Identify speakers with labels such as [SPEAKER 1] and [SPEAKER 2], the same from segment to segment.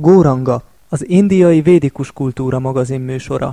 [SPEAKER 1] Góranga, az indiai védikus kultúra magazin műsora.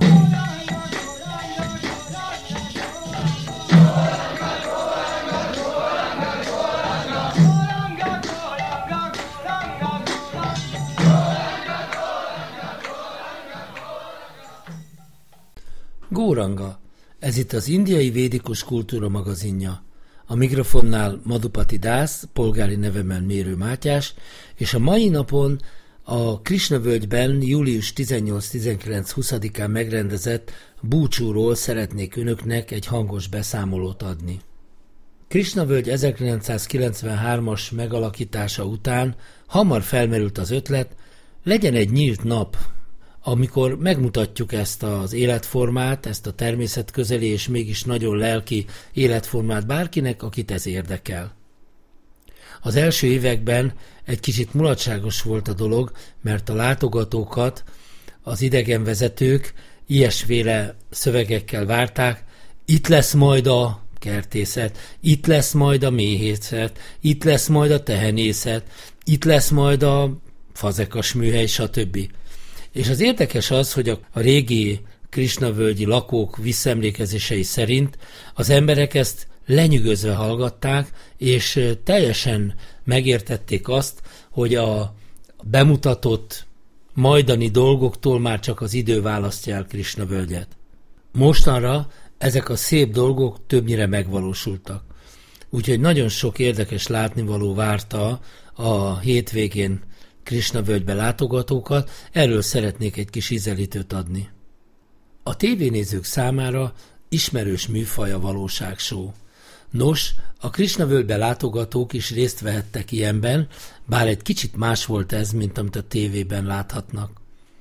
[SPEAKER 2] Góranga, ez itt az indiai védikus kultúra magazinja. A mikrofonnál Madhupati Dász, polgári nevemen Mérő Mátyás, és a mai napon a Krishna völgyben július 18-19-20-án megrendezett búcsúról szeretnék önöknek egy hangos beszámolót adni. Krishna völgy 1993-as megalakítása után hamar felmerült az ötlet, legyen egy nyílt nap, amikor megmutatjuk ezt az életformát, ezt a természetközeli és mégis nagyon lelki életformát bárkinek, akit ez érdekel. Az első években egy kicsit mulatságos volt a dolog, mert a látogatókat az idegenvezetők ilyesféle szövegekkel várták, itt lesz majd a kertészet, itt lesz majd a méhészet, itt lesz majd a tehenészet, itt lesz majd a fazekas műhely, stb. És az érdekes az, hogy a régi Krishna-völgyi lakók visszaemlékezései szerint az emberek ezt lenyűgözve hallgatták, és teljesen megértették azt, hogy a bemutatott majdani dolgoktól már csak az idő választja el Krishna-völgyet. Mostanra ezek a szép dolgok többnyire megvalósultak. Úgyhogy nagyon sok érdekes látnivaló várta a hétvégén Krishna-völgybe látogatókat, erről szeretnék egy kis ízelítőt adni. A tévénézők számára ismerős műfaj a valóságshow. Nos, a Krishna-völgybe látogatók is részt vehettek ilyenben, bár egy kicsit más volt ez, mint amit a tévében láthatnak.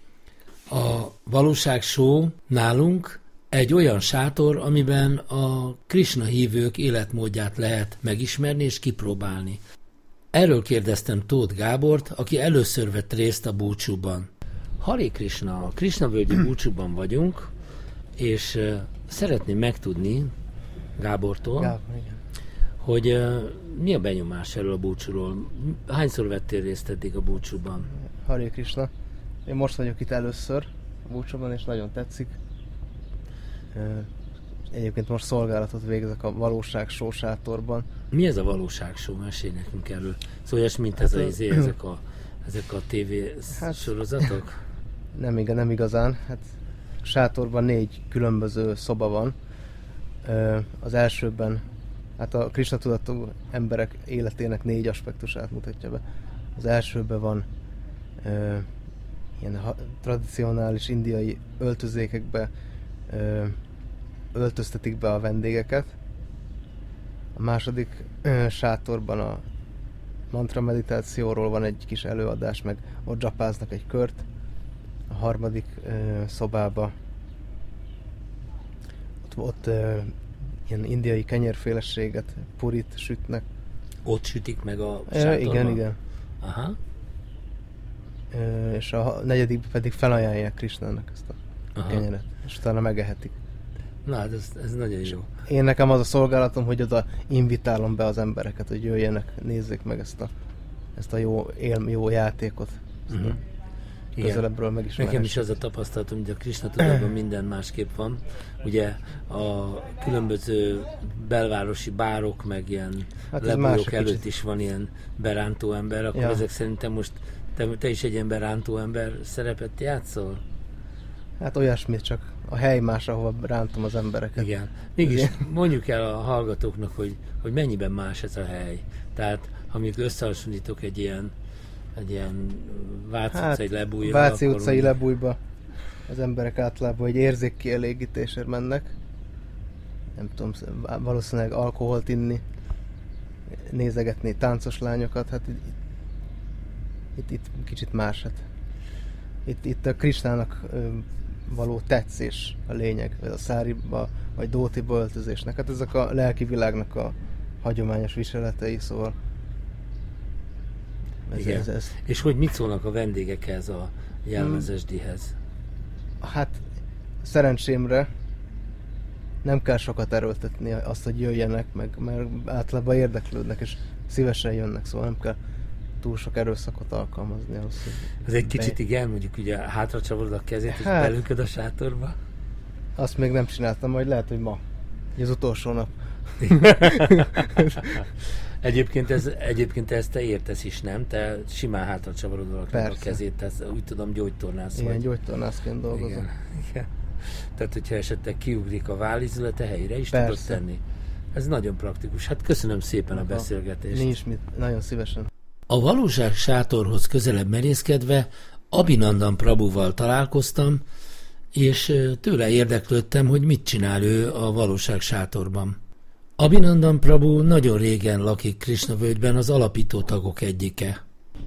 [SPEAKER 2] A valóságshow nálunk egy olyan sátor, amiben a Krishna hívők életmódját lehet megismerni és kipróbálni. Erről kérdeztem Tóth Gábort, aki először vett részt a búcsúban. Hare Krishna, a Krishna-völgyi búcsúban vagyunk, és szeretném megtudni Gábortól, hogy mi a benyomás erről a búcsúról? Hányszor vettél részt eddig a búcsúban?
[SPEAKER 3] Hare Krishna. Én most vagyok itt először a búcsúban, és nagyon tetszik. Egyébként most szolgálatot végzek a valóságshow sátorban.
[SPEAKER 2] Mi ez a valóságshow? Mesélj nekünk erről. Szóval olyas, mint ez ezek a tévé sorozatok?
[SPEAKER 3] Nem igazán. Hát sátorban 4 különböző szoba van. Az elsőben hát a Krishna tudatú emberek életének 4 aspektusát mutatja be. Az elsőben van ilyen tradicionális indiai öltözékekbe öltöztetik be a vendégeket. A második sátorban a mantra meditációról van egy kis előadás, meg ott dzsapáznak egy kört. A harmadik szobába ott ilyen indiai kenyérféleséget, purit sütnek.
[SPEAKER 2] Ott sütik meg a sátorban?
[SPEAKER 3] Igen.
[SPEAKER 2] Aha.
[SPEAKER 3] És a negyedik pedig felajánlják Krishnának ezt a kenyeret, és utána megehetik.
[SPEAKER 2] Na, hát ez nagyon jó.
[SPEAKER 3] Én nekem az a szolgálatom, hogy oda invitálom be az embereket, hogy jöjjenek, nézzék meg ezt a jó játékot. Közelebbről megismerhessék.
[SPEAKER 2] Nekem is az a tapasztalatom, hogy a Krishna tudatban minden másképp van. Ugye a különböző belvárosi bárok, meg ilyen lebújok előtt is van ilyen berántó ember, akkor ezek szerintem most te is egy ilyen berántó ember szerepet játszol?
[SPEAKER 3] Hát olyasmit, csak a hely más, ahova rántom az embereket.
[SPEAKER 2] Igen. Mégis mondjuk el a hallgatóknak, hogy mennyiben más ez a hely. Tehát, ha mondjuk összehasonlítok egy ilyen Váci utcai lebújra.
[SPEAKER 3] Váci utcai lebújba az emberek általában egy érzékkielégítésért mennek. Nem tudom, valószínűleg alkoholt inni, nézegetni táncos lányokat. Hát itt kicsit más. Hát. Itt a Krishnának való tetszés a lényeg, a száriba vagy dótiba öltözésnek. Hát ezek a lelki világnak a hagyományos viseletei, szóval ez.
[SPEAKER 2] És hogy mit szólnak a vendégek ehhez a jelmezesdihez?
[SPEAKER 3] Hát szerencsémre nem kell sokat erőltetni azt, hogy jöjjenek meg, mert általában érdeklődnek és szívesen jönnek, szóval nem kell túl sok erőszakot alkalmazni ahhoz, hogy...
[SPEAKER 2] Ez egy kicsit igen, mondjuk ugye hátra csavarod a kezét, és belőköd a sátorba.
[SPEAKER 3] Azt még nem csináltam, majd lehet, hogy ma. Az utolsó nap.
[SPEAKER 2] Egyébként ezt te értesz is, nem? Te simán hátra csavarod a kezét, tehát úgy tudom, gyógytornász vagy.
[SPEAKER 3] Igen, gyógytornászként dolgozom.
[SPEAKER 2] Igen. Tehát, hogyha esetleg kiugrik a vállizülete, helyre is tudod tenni. Ez nagyon praktikus. Hát köszönöm szépen a beszélgetést.
[SPEAKER 3] Nincs mit, nagyon szívesen.
[SPEAKER 2] A valóság sátorhoz közelebb merészkedve Abhinandan Prabhuval találkoztam, és tőle érdeklődtem, hogy mit csinál ő a valóság sátorban. Abhinandan Prabhu nagyon régen lakik Krishna völgyben, az alapító tagok egyike.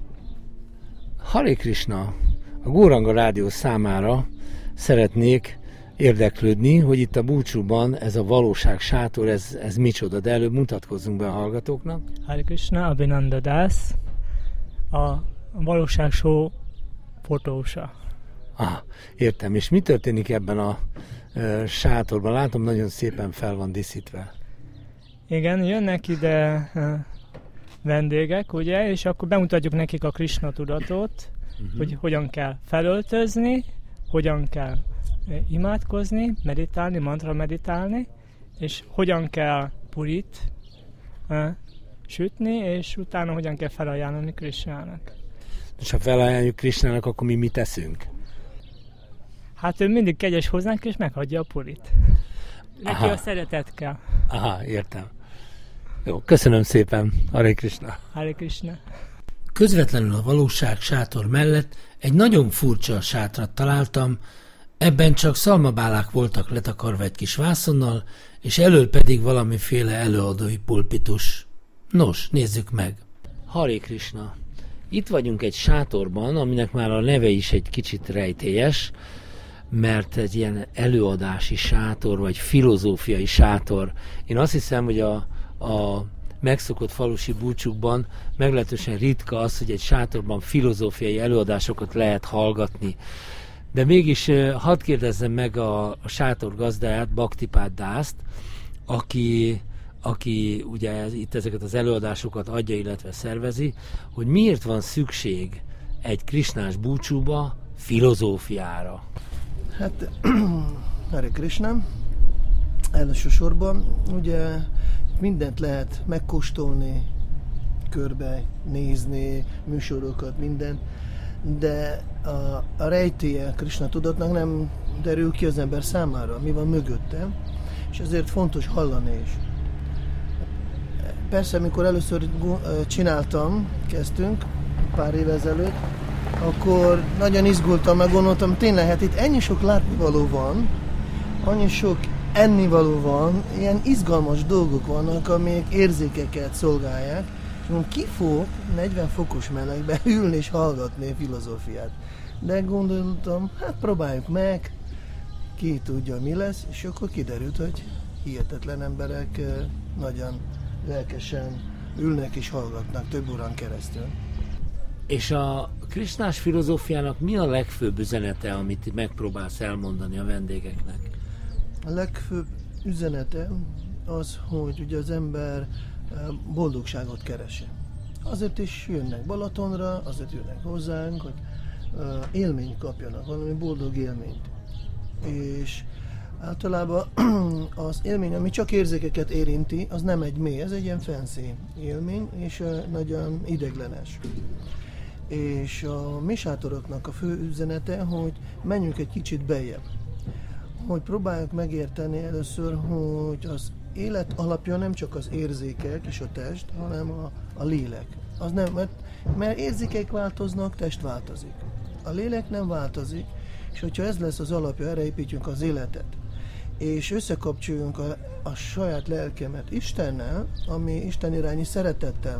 [SPEAKER 2] Hare Krishna! A Góranga Rádió számára szeretnék érdeklődni, hogy itt a búcsúban ez a valóság sátor, ez micsoda, de előbb mutatkozzunk be a hallgatóknak.
[SPEAKER 4] Hare Krishna, Abhinanda Das, a valóság show fotósa.
[SPEAKER 2] Értem. És mi történik ebben a sátorban? Látom, nagyon szépen fel van díszítve.
[SPEAKER 4] Igen, jönnek ide vendégek, ugye, és akkor bemutatjuk nekik a Krishna tudatot, hogy hogyan kell felöltözni, hogyan kell imádkozni, meditálni, mantra meditálni, és hogyan kell purit sütni, és utána hogyan kell felajánlani Krishnának.
[SPEAKER 2] És ha felajánljuk Krishnának, akkor mi mit teszünk?
[SPEAKER 4] Hát ő mindig kegyes hozzánk, és meghagyja a purit. Neki a szeretet kell.
[SPEAKER 2] Értem. Jó, köszönöm szépen. Hare Krishna.
[SPEAKER 4] Hare Krishna.
[SPEAKER 2] Közvetlenül a valóság sátor mellett egy nagyon furcsa sátrat találtam, ebben csak szalmabálák voltak letakarva egy kis vászonnal, és elől pedig valamiféle előadói pulpitus. Nos, nézzük meg. Hare Krishna. Itt vagyunk egy sátorban, aminek már a neve is egy kicsit rejtélyes, mert egy ilyen előadási sátor, vagy filozófiai sátor. Én azt hiszem, hogy a megszokott falusi búcsúkban meglehetősen ritka az, hogy egy sátorban filozófiai előadásokat lehet hallgatni. De mégis hadd kérdezzem meg a sátor gazdáját, Bhaktipád Dászt, aki ugye itt ezeket az előadásokat adja, illetve szervezi, hogy miért van szükség egy krisnás búcsúba filozófiára.
[SPEAKER 5] Hát, Hare Krishna, elsősorban ugye mindent lehet megkóstolni, körbe nézni, műsorokat, mindent, de a rejtélye Krishna tudatnak nem derül ki az ember számára, mi van mögötte, és ezért fontos hallani is. Persze, amikor először kezdtünk, pár éve ezelőtt, akkor nagyon izgultam, meg gondoltam, tényleg, hát itt ennyi sok látnivaló van, annyi sok ennivaló van, ilyen izgalmas dolgok vannak, amik érzékeket szolgálják, és mondom, ki fog 40 fokos melegben ülni és hallgatni a filozófiát. De gondoltam, hát próbáljuk meg, ki tudja mi lesz, és akkor kiderült, hogy hihetetlen emberek nagyon lelkesen ülnek és hallgatnak több órán keresztül.
[SPEAKER 2] És a krisnás filozófiának mi a legfőbb üzenete, amit megpróbálsz elmondani a vendégeknek?
[SPEAKER 5] A legfőbb üzenete az, hogy ugye az ember boldogságot keresi. Azért is jönnek Balatonra, azért jönnek hozzánk, hogy élményt kapjanak, valami boldog élményt. És általában az élmény, ami csak érzékeket érinti, az nem egy mély, ez egy ilyen fancy élmény, és nagyon ideglenes. És a mi sátoroknak a fő üzenete, hogy menjünk egy kicsit beljebb. Hogy próbáljuk megérteni először, hogy az élet alapja nem csak az érzékek és a test, hanem a lélek. Az nem, mert érzékek változnak, test változik. A lélek nem változik, és hogyha ez lesz az alapja, erre építjünk az életet. És összekapcsoljunk a saját lelkemet Istennel, ami Isten irányi szeretettel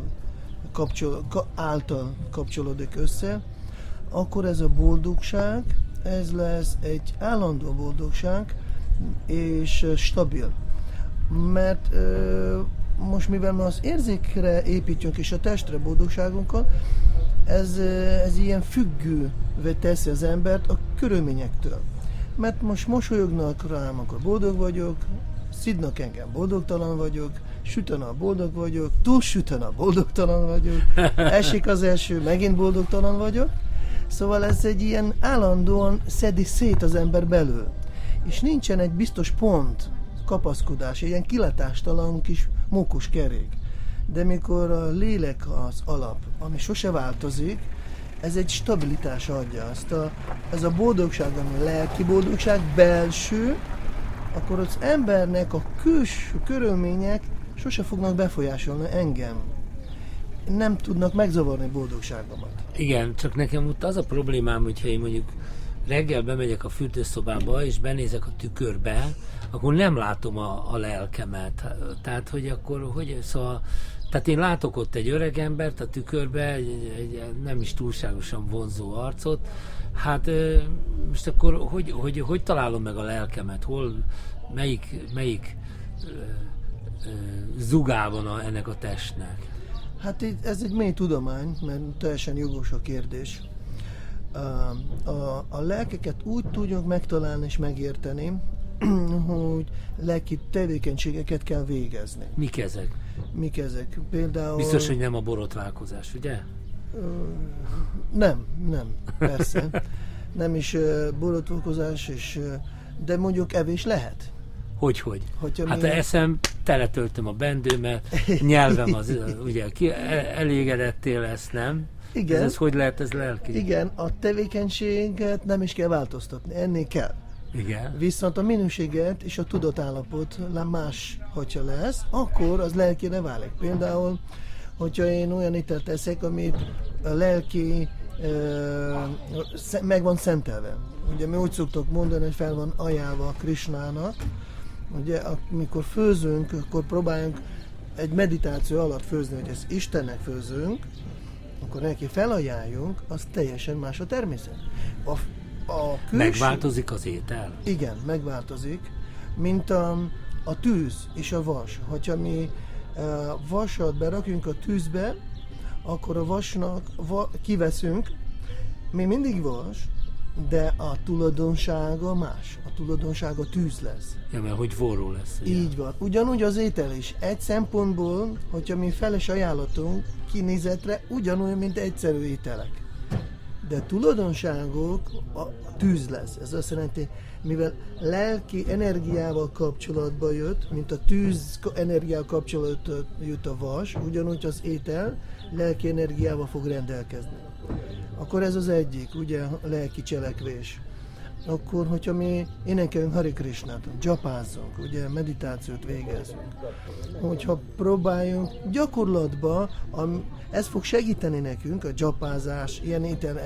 [SPEAKER 5] által kapcsolódik össze, akkor ez a boldogság, ez lesz egy állandó boldogság, és stabil. Mert most mivel mi az érzékre építjünk és a testre boldogságunkat, ez ilyen függővé teszi az embert a körülményektől. Mert most mosolyognak rám, akkor boldog vagyok, szidnak engem, boldogtalan vagyok, süt a nap, boldog vagyok, túlsüt a nap, boldogtalan vagyok, esik az eső, megint boldogtalan vagyok. Szóval ez egy ilyen állandóan szedi szét az ember belül. És nincsen egy biztos pont, kapaszkodás, ilyen kilátástalan kis mókus kerék. De mikor a lélek az alap, ami sose változik, ez egy stabilitás adja. Ez a boldogság, ami lelki boldogság, belső, akkor az embernek a külső körülmények sose fognak befolyásolni engem. Nem tudnak megzavarni boldogságomat.
[SPEAKER 2] Igen, csak nekem ott az a problémám, hogyha én mondjuk reggel bemegyek a fürdőszobába, és benézek a tükörbe, akkor nem látom a lelkemet. Tehát, hogy akkor, szóval, tehát én látok ott egy öreg embert a tükörbe, egy nem is túlságosan vonzó arcot. Hát most akkor hogy találom meg a lelkemet? Hol, melyik zugában ennek a testnek?
[SPEAKER 5] Hát ez egy mély tudomány, mert teljesen jogos a kérdés. A lelkeket úgy tudjuk megtalálni és megérteni, hogy lelki tevékenységeket kell végezni.
[SPEAKER 2] Mik ezek?
[SPEAKER 5] Mik ezek? Például...
[SPEAKER 2] Biztos, hogy nem a borotválkozás, ugye?
[SPEAKER 5] Nem, persze. Nem is borotválkozás, de mondjuk evés lehet.
[SPEAKER 2] Hogy? Hát eszem, teletöltöm a bendőmet, nyelvem az, ugye, elégedettél lesz, nem?
[SPEAKER 5] Igen.
[SPEAKER 2] Ez hogy lehet, ez lelki?
[SPEAKER 5] Igen, a tevékenységet nem is kell változtatni, ennél kell.
[SPEAKER 2] Igen.
[SPEAKER 5] Viszont a minőséget és a tudatállapot más, hogyha lesz, akkor az lelkére válik. Például, hogyha én olyan ételt eszek, amit a lelki meg van szentelve. Ugye mi úgy szoktuk mondani, hogy fel van ajánlva Krisnának. Ugye, amikor főzünk, akkor próbáljunk egy meditáció alatt főzni, hogy ezt Istennek főzünk, akkor neki felajánljunk, az teljesen más a természet.
[SPEAKER 2] Megváltozik az étel?
[SPEAKER 5] Igen, megváltozik, mint a tűz és a vas. Hogyha mi vasat berakjunk a tűzbe, akkor a vasnak kiveszünk, mi mindig vas, de a tulajdonsága más. A tulajdonsága tűz lesz.
[SPEAKER 2] Ja, mert hogy forró lesz. Ugye?
[SPEAKER 5] Így van. Ugyanúgy az étel is. Egy szempontból, hogyha mi feles ajánlatunk kinézetre, ugyanolyan, mint egyszerű ételek. De tulajdonságok a tűz lesz. Ez azt jelenti, mivel lelki energiával kapcsolatba jött, mint a tűz energiával kapcsolatba jött a vas, ugyanúgy az étel lelki energiával fog rendelkezni. Akkor ez az egyik, ugye, a lelki cselekvés. Akkor, hogyha mi énekeljünk Hare Krisnát, japázzunk, ugye, meditációt végezünk, hogyha próbáljunk gyakorlatba, ez fog segíteni nekünk, a japázás, ilyen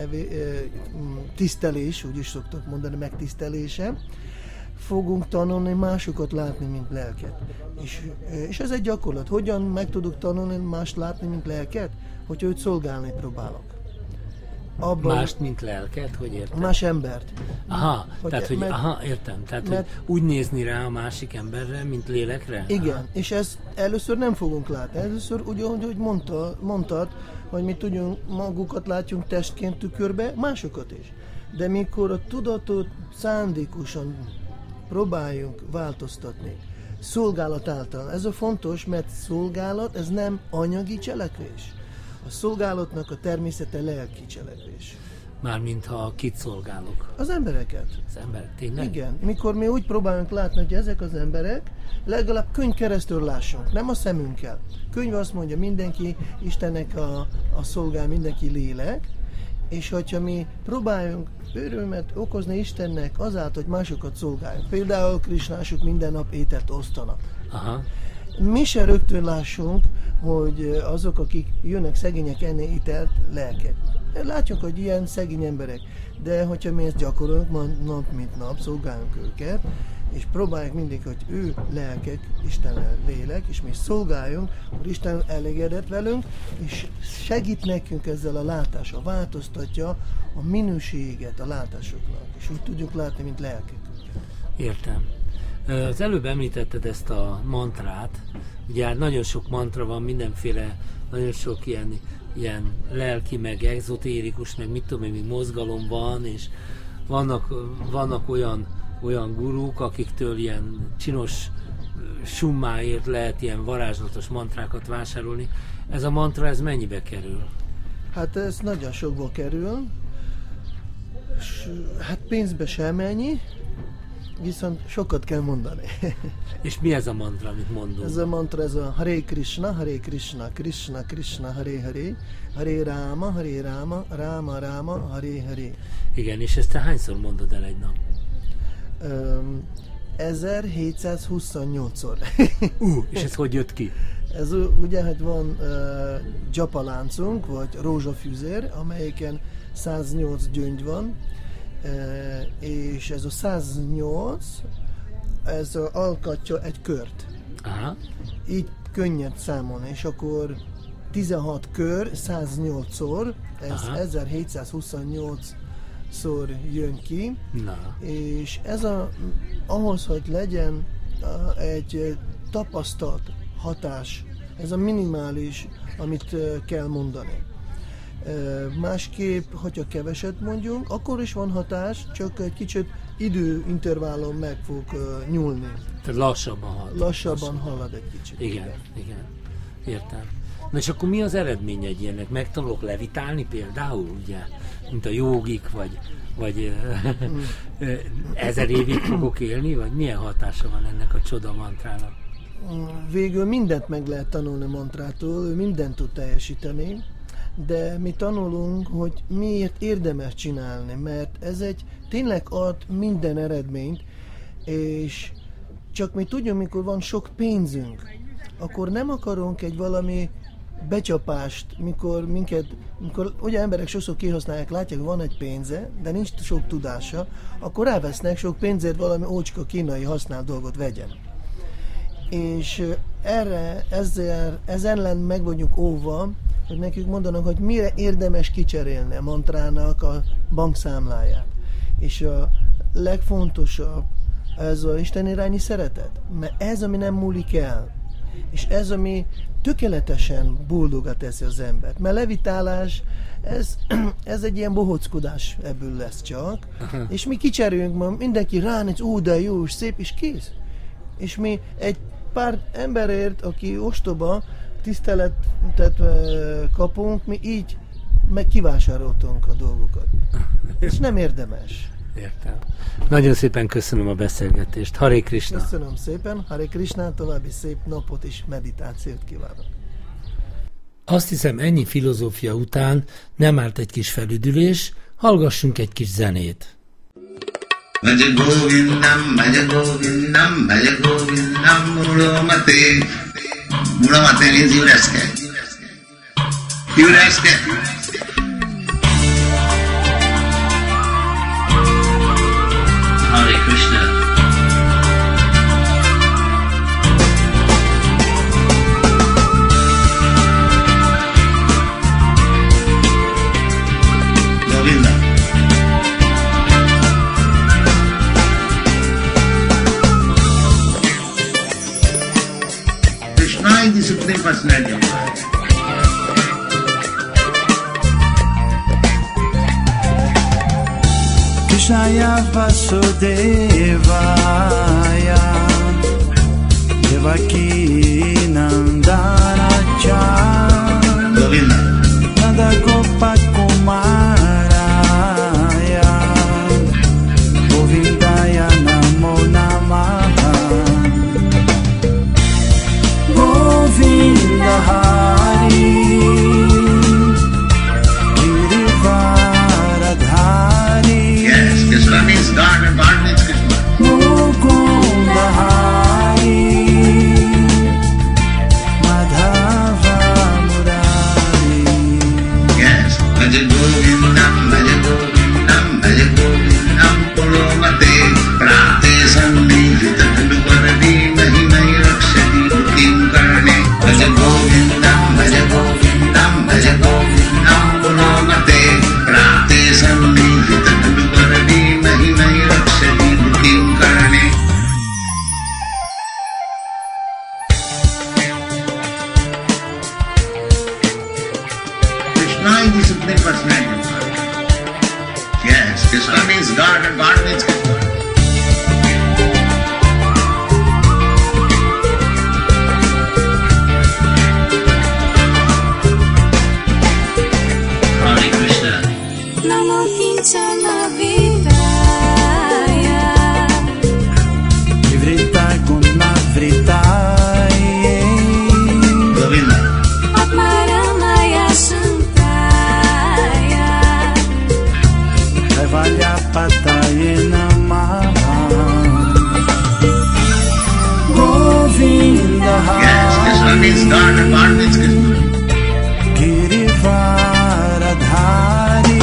[SPEAKER 5] tisztelés, úgy is szoktak mondani, megtisztelése, fogunk tanulni másokat látni, mint lelket. És ez egy gyakorlat. Hogyan meg tudok tanulni mást látni, mint lelket? Hogyha őt szolgálni próbálok.
[SPEAKER 2] Mást, mint lelket? Hogy értem?
[SPEAKER 5] Más embert.
[SPEAKER 2] Aha, értem. Tehát, hogy úgy nézni rá a másik emberre, mint lélekre?
[SPEAKER 5] Igen,
[SPEAKER 2] aha.
[SPEAKER 5] És ezt először nem fogunk látni. Először úgy, ahogy mondtad, hogy mi tudjunk, magukat látjunk testként tükörbe, másokat is. De mikor a tudatot szándékosan próbáljunk változtatni, szolgálat által. Ez a fontos, mert szolgálat, ez nem anyagi cselekvés. A szolgálatnak a természete lelki cselekvés.
[SPEAKER 2] Mármint ha kit szolgálok?
[SPEAKER 5] Az embereket.
[SPEAKER 2] Az emberek, tényleg?
[SPEAKER 5] Igen. Mikor mi úgy próbálunk látni, hogy ezek az emberek, legalább könyv keresztül lássunk, nem a szemünkkel. Könyv azt mondja, mindenki Istennek a szolgál, mindenki lélek, és hogyha mi próbáljunk örömet okozni Istennek azáltal, hogy másokat szolgáljunk. Például krisnások minden nap ételt osztanak.
[SPEAKER 2] Aha.
[SPEAKER 5] Mi se rögtön lássunk, hogy azok, akik jönnek szegények enni ételt, lelket. Látjuk, hogy ilyen szegény emberek, de hogyha mi ezt gyakorolunk nap mint nap, szolgálunk őket, és próbáljuk mindig, hogy ő lelkek, Isten lélek, és mi szolgáljunk, hogy Isten elégedett velünk, és segít nekünk ezzel a látással, változtatja a minőséget a látásoknak, és úgy tudjuk látni, mint lelkek.
[SPEAKER 2] Értem. Az előbb említetted ezt a mantrát, ugye hát nagyon sok mantra van, mindenféle, nagyon sok ilyen lelki, meg egzotérikus, meg mit tudom én, mozgalom van, és vannak olyan gurúk, akiktől ilyen csinos summáért lehet ilyen varázslatos mantrákat vásárolni. Ez a mantra, ez mennyibe kerül?
[SPEAKER 5] Hát ez nagyon sokba kerül. Hát pénzbe sem ennyi, viszont sokat kell mondani.
[SPEAKER 2] És mi ez a mantra, amit mondunk?
[SPEAKER 5] Ez a mantra, ez a Hare Krishna, Krishna Krishna, Hare Hare, Hare Rama, Rama Rama, Hare Hare.
[SPEAKER 2] Igen, és ezt te hányszor mondod el egy nap?
[SPEAKER 5] 1728-szor.
[SPEAKER 2] És ez hogy jött ki?
[SPEAKER 5] Ez ugye, hogy van gyapaláncunk, vagy rózsafűzér, amelyiken 108 gyöngy van, és ez a 108, ez alkotja egy kört.
[SPEAKER 2] Aha.
[SPEAKER 5] Így könnyed számolni, és akkor 16 kör 108-szor, ez
[SPEAKER 2] Aha.
[SPEAKER 5] 1728-szor jön ki.
[SPEAKER 2] Na.
[SPEAKER 5] És ez ahhoz, hogy legyen egy tapasztalt hatás, ez a minimális, amit kell mondani. Másképp, hogyha keveset mondjunk, akkor is van hatás, csak egy kicsit időintervallum meg fog nyúlni.
[SPEAKER 2] Tehát lassabban halad.
[SPEAKER 5] Lassabban halad egy kicsit.
[SPEAKER 2] Igen. Értem. Na és akkor mi az eredmény egy ilyennek? Megtanulok levitálni például, ugye? Mint a jógik, vagy 1000 évig fogok élni, vagy milyen hatása van ennek a csoda mantrának?
[SPEAKER 5] Végül mindent meg lehet tanulni mantrától, ő mindent tud teljesíteni, de mi tanulunk, hogy miért érdemes csinálni, mert ez tényleg ad minden eredményt, és csak mi tudjuk, mikor van sok pénzünk, akkor nem akarunk egy valami becsapást, mikor ugye emberek sokszor kihasználják, látják, hogy van egy pénze, de nincs sok tudása, akkor rávesznek sok pénzért valami ócska kínai használt dolgot vegyen. És ezen ellen meg vagyunk óva, hogy nekik mondanak, hogy mire érdemes kicserélni a mantrának a bankszámláját. És a legfontosabb ez az istenirányi szeretet, mert ez, ami nem múlik el, és ez, ami tökéletesen boldogat teszi az embert. Mert levitálás, ez egy ilyen bohóckodás ebből lesz csak, és mi kicserélünk ma, mindenki ránéz, de jó, és szép, és kész. És mi egy pár emberért, aki ostoba, tiszteletet kapunk, mi így meg kivásároltunk a dolgokat. És nem érdemes.
[SPEAKER 2] Értem. Nagyon szépen köszönöm a beszélgetést. Hare Krishna!
[SPEAKER 5] Köszönöm szépen. Hare Krishna, további szép napot és meditációt kívánok.
[SPEAKER 2] Azt hiszem, ennyi filozófia után nem árt egy kis felüdülés, hallgassunk egy kis zenét.
[SPEAKER 6] Bhaja Govindam, Bhaja Govindam, Bhaja Govindam, Mulamate. Mulamate means Yureske. Yureske. Hare Krishna. Govinda. Krishna is the Supreme Personality of God.
[SPEAKER 7] Krishnaya Vasudevaya Devaki Nandanacha
[SPEAKER 6] Govinda.
[SPEAKER 7] Nanda Gopakumaraya Govindaya Namo Namaha Govinda Hari Girivaradhari
[SPEAKER 6] Yes, Krishna means God and God means Krishna.
[SPEAKER 7] Mukunda Hari Madhava
[SPEAKER 6] means daughter, Bar means Krishna.
[SPEAKER 7] Girivaradhari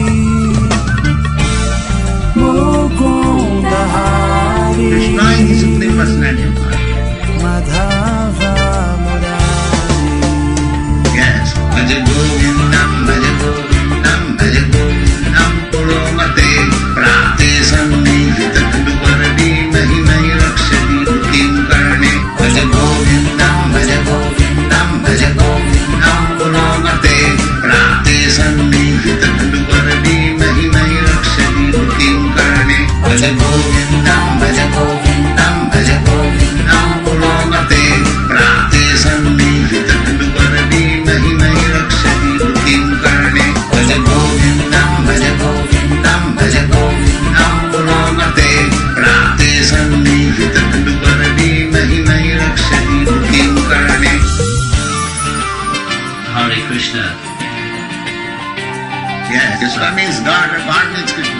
[SPEAKER 7] Mukundahari
[SPEAKER 6] Krishna is the Supreme Personality of God.
[SPEAKER 7] Madhava Murari.
[SPEAKER 6] Yes. Bhaja Govindam, Bhaja Govindam, Bhaja Govindam, Puromate, Prate Sannihita Kanduvaradi, Mahi Mahi Rakshati, Bhutim Karne. Bhaja Govindam, Bhaja Govindam, Bhaja Govindam, Puromate, Prate Sannihita Kanduvaradi, Mahi Mahi Rakshati, Bhutim Karne. Bhaja Govindam, Bhaja Govindam, Bhaja Govindam, Puromate, Prate Sannihita Kanduvaradi, Mahi Mahi Rakshati, Bhutim Karne. Bhaja Govindam, Bhaja Govindam, Bhaja Govindam, Puromate, Prate Sannihita Kanduvaradi, Mahi Mahi Rakshati, Bhutim Karne. Hare Krishna. Yes, Krishna means God, or God means Krishna.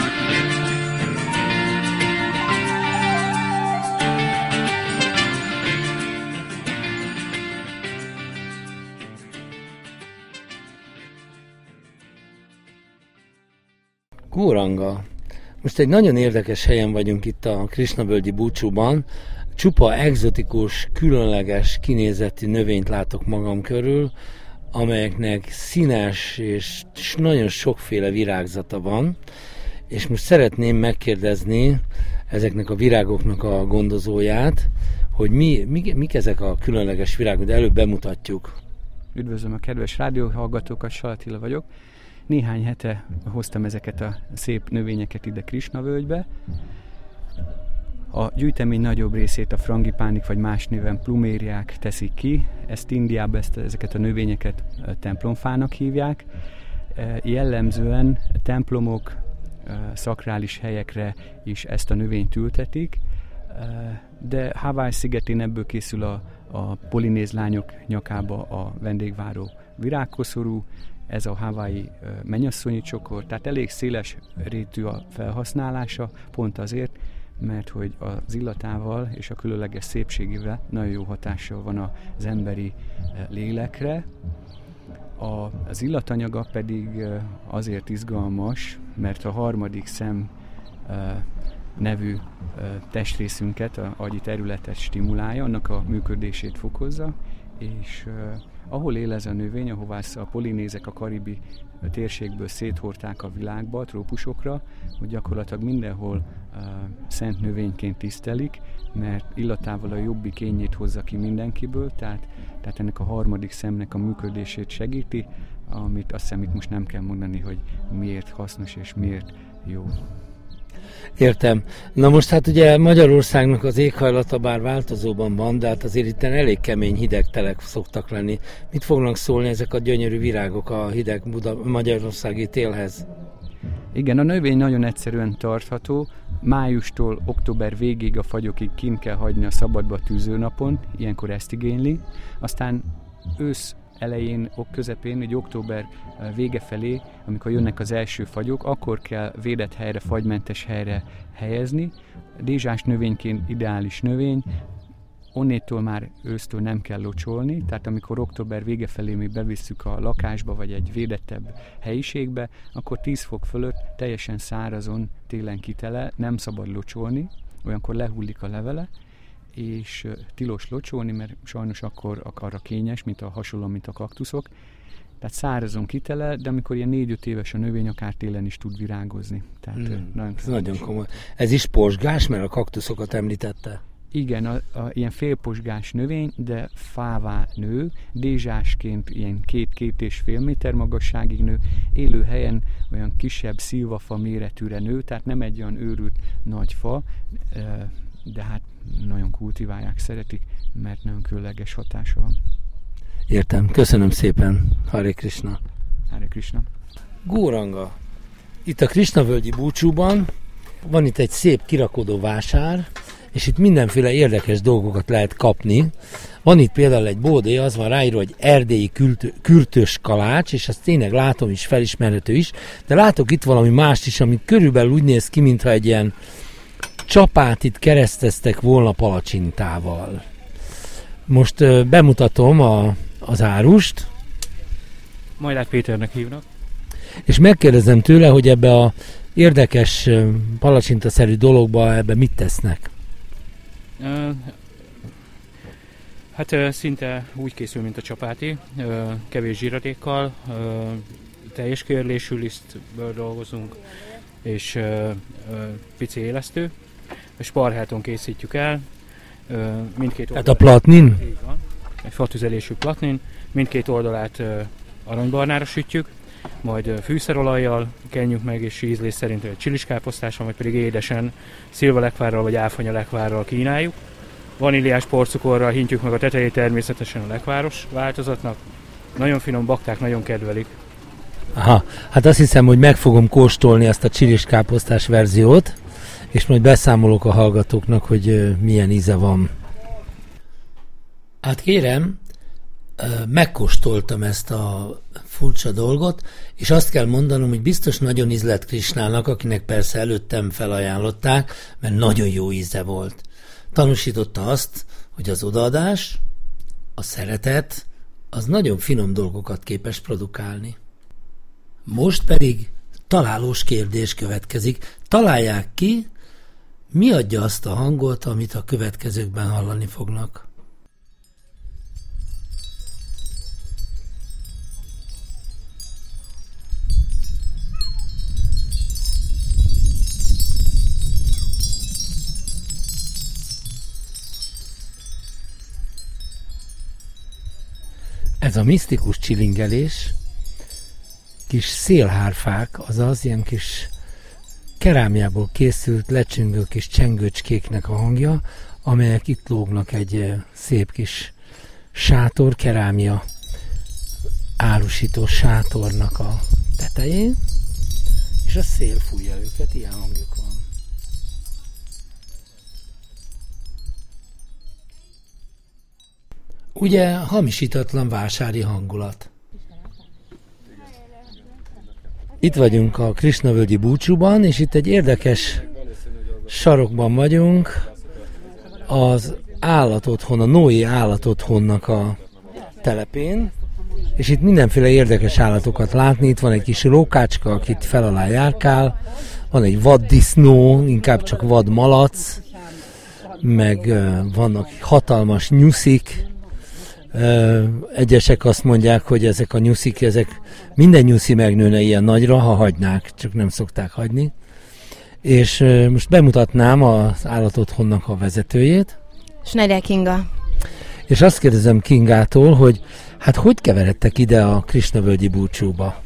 [SPEAKER 2] Góranga. Most egy nagyon érdekes helyen vagyunk itt a Krisnavölgyi búcsúban. Csupa egzotikus, különleges kinézetű növényt látok magam körül, amelyeknek színes és nagyon sokféle virágzata van. És most szeretném megkérdezni ezeknek a virágoknak a gondozóját, hogy mik ezek a különleges virágok, de előbb bemutatjuk.
[SPEAKER 8] Üdvözlöm a kedves rádióhallgatókat, Sal Attila vagyok. Néhány hete hoztam ezeket a szép növényeket ide Krisnavölgybe. A gyűjtemény nagyobb részét a frangipánik vagy más néven plumériák teszik ki. Ezt Indiában ezeket a növényeket templomfának hívják. Jellemzően templomok, szakrális helyekre is ezt a növényt ültetik, de Hawaii szigetén ebből készül a polinéz lányok nyakába a vendégváró virágkoszorú, ez a Hawaii mennyasszonyi csokor, tehát elég széles rétű a felhasználása, pont azért, mert hogy az illatával és a különleges szépségével nagyon jó hatással van az emberi lélekre. Az illatanyaga pedig azért izgalmas, mert a harmadik szem nevű testrészünket, a agyi területet stimulálja, annak a működését fokozza, és ahol él ez a növény, ahová a polinézek a karibi térségből széthordták a világba, a trópusokra, hogy gyakorlatilag mindenhol szent növényként tisztelik, mert illatával a jobbik kényét hozza ki mindenkiből, tehát ennek a harmadik szemnek a működését segíti, amit azt hiszem itt most nem kell mondani, hogy miért hasznos és miért jó.
[SPEAKER 2] Értem. Na most hát ugye Magyarországnak az éghajlata bár változóban van, de hát azért itt elég kemény hideg telek szoktak lenni. Mit fognak szólni ezek a gyönyörű virágok a hideg magyarországi télhez?
[SPEAKER 8] Igen, a növény nagyon egyszerűen tartható. Májustól október végéig a fagyokig kint kell hagyni a szabadba tűzőnapon, ilyenkor ezt igényli. Aztán ősz elején, közepén, egy október vége felé, amikor jönnek az első fagyok, akkor kell védett helyre, fagymentes helyre helyezni. Dézsás növényként ideális növény, onnétól már ősztől nem kell locsolni, tehát amikor október vége felé mi bevisszük a lakásba, vagy egy védettebb helyiségbe, akkor 10 fok fölött teljesen szárazon, télen kitele, nem szabad locsolni, olyankor lehullik a levele, és tilos locsolni, mert sajnos akkor arra kényes, hasonlóan, mint a kaktuszok. Tehát szárazon kitele, de amikor ilyen 4-5 éves a növény, akár télen is tud virágozni. Tehát
[SPEAKER 2] nagyon komoly. Ez is posgás, mert a kaktuszokat említette?
[SPEAKER 8] Igen, ilyen félposgás növény, de fává nő, dézsásként ilyen 2-2,5 méter magasságig nő, élő helyen olyan kisebb szilvafa méretűre nő, tehát nem egy olyan őrült nagy fa, de hát nagyon kultiválják, szeretik, mert nagyon különleges hatása van.
[SPEAKER 2] Értem, köszönöm szépen, Hare Krishna.
[SPEAKER 8] Hare Krishna.
[SPEAKER 2] Góranga. Itt a Krisnavölgyi búcsúban van itt egy szép kirakodó vásár, és itt mindenféle érdekes dolgokat lehet kapni. Van itt például egy bódé, az van ráírva, hogy erdélyi kürtös kalács, és azt tényleg látom is, felismerhető is, de látok itt valami mást is, ami körülbelül úgy néz ki, mintha egy ilyen csapát itt kereszteztek volna palacsintával. Most bemutatom az árust.
[SPEAKER 8] Majlát Péternek hívnak.
[SPEAKER 2] És megkérdezem tőle, hogy ebbe a érdekes palacsintaszerű dologba ebbe mit tesznek?
[SPEAKER 8] Hát szinte úgy készül, mint a csapáti, kevés zsíradékkal, teljes kérlésű lisztből dolgozunk, és pici élesztő. A sparháton készítjük el. Mindkét
[SPEAKER 2] Tehát a platnin?
[SPEAKER 8] Így van. Egy fatüzelésű platnin. Mindkét oldalát aranybarnára sütjük, majd fűszerolajjal kenjük meg, és ízlés szerint egy csiliskáposztással, vagy pedig édesen szilvalekvárral vagy áfonyalekvárral kínáljuk. Vaníliás porcukorral hintjük meg a tetejét, természetesen a lekváros változatnak. Nagyon finom, bakták nagyon kedvelik.
[SPEAKER 2] Aha, hát azt hiszem, hogy meg fogom kóstolni ezt a csiliskáposztás verziót, és majd beszámolok a hallgatóknak, hogy milyen íze van. Hát kérem, megkóstoltam ezt a furcsa dolgot, és azt kell mondanom, hogy biztos nagyon ízlett Krisnának, akinek persze előttem felajánlották, mert nagyon jó íze volt. Tanúsította azt, hogy az odaadás, a szeretet, az nagyon finom dolgokat képes produkálni. Most pedig találós kérdés következik. Találják ki, mi adja azt a hangot, amit a következőkben hallani fognak. Ez a misztikus csilingelés, kis szélhárfák, azaz ilyen kis kerámiából készült lecsüngő kis csengőcskéknek a hangja, amelyek itt lógnak egy szép kis sátor, kerámia árusító sátornak a tetején, és a szél fújja őket, ilyen hangjuk van. Ugye hamisítatlan vásári hangulat. Itt vagyunk a Krisnavölgyi búcsúban, és itt egy érdekes sarokban vagyunk, az állatotthon, a Noé állatotthonnak a telepén, és itt mindenféle érdekes állatokat látni. Itt van egy kis rókácska, akit fel alá járkál, van egy vaddisznó, inkább csak vadmalac, meg vannak hatalmas nyuszik. Egyesek azt mondják, hogy ezek a nyuszik, minden nyuszi megnőne ilyen nagyra, ha hagynák, csak nem szokták hagyni. És most bemutatnám az állatotthonnak a vezetőjét.
[SPEAKER 9] Schneider Kinga.
[SPEAKER 2] És azt kérdezem Kingától, hogy hát hogy keveredtek ide a Krisnavölgyi búcsúba?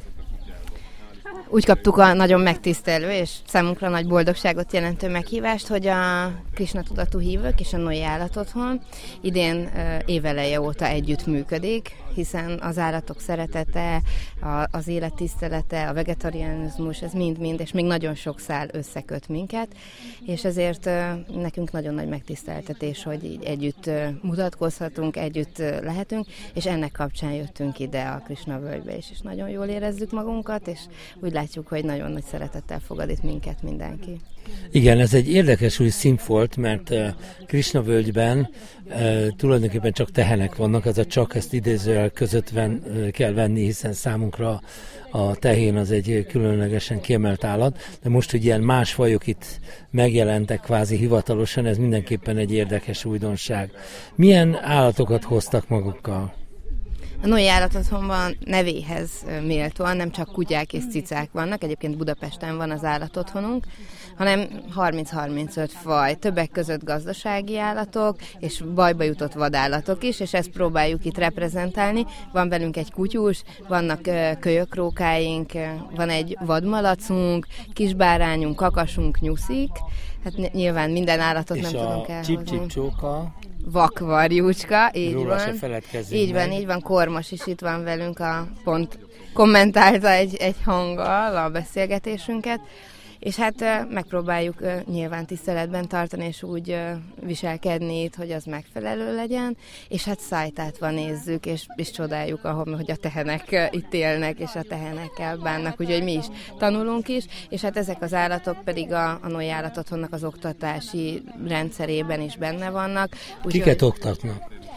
[SPEAKER 9] Úgy kaptuk a nagyon megtisztelő és számunkra nagy boldogságot jelentő meghívást, hogy a Krisna tudatú hívők és a Noé állatotthon idén éveleje óta együtt működik, hiszen az állatok szeretete, az élet tisztelete, a vegetarianizmus, ez mind-mind, és még nagyon sok szál összeköt minket, és ezért nekünk nagyon nagy megtiszteltetés, hogy így együtt mutatkozhatunk, együtt lehetünk, és ennek kapcsán jöttünk ide a Krisna völgybe is, és nagyon jól érezzük magunkat, és úgy látjuk, hogy nagyon nagy szeretettel fogad itt minket mindenki.
[SPEAKER 2] Igen, ez egy érdekes új színfolt, mert Krisna völgyben tulajdonképpen csak tehenek vannak, ez a csak, ezt idézőjel között kell venni, hiszen számunkra a tehén az egy különlegesen kiemelt állat, de most, hogy ilyen más fajok itt megjelentek kvázi hivatalosan, ez mindenképpen egy érdekes újdonság. Milyen állatokat hoztak magukkal?
[SPEAKER 9] A Noé állatotthonban nevéhez méltóan nem csak kutyák és cicák vannak, egyébként Budapesten van az állatotthonunk, hanem 30-35 faj, többek között gazdasági állatok és bajba jutott vadállatok is, és ezt próbáljuk itt reprezentálni. Van velünk egy kutyus, vannak kölyökrókáink, van egy vadmalacunk, kisbárányunk, kakasunk, nyuszik, hát nyilván minden állatot
[SPEAKER 2] és
[SPEAKER 9] nem tudunk elhozni.
[SPEAKER 2] És a csip-csip-csóka?
[SPEAKER 9] Vakvarjúcska, így
[SPEAKER 2] róla
[SPEAKER 9] van. Így van, Kormos is itt van velünk, pont kommentálta egy hanggal a beszélgetésünket, és hát megpróbáljuk nyilván tiszteletben tartani, és úgy viselkedni itt, hogy az megfelelő legyen, és hát szájtátva nézzük, és csodáljuk, hogy a tehenek itt élnek, és a tehenekkel bánnak, úgyhogy mi is tanulunk is, és hát ezek az állatok pedig a Noé állatotthonnak az oktatási rendszerében is benne vannak.
[SPEAKER 2] Kiket oktatnak?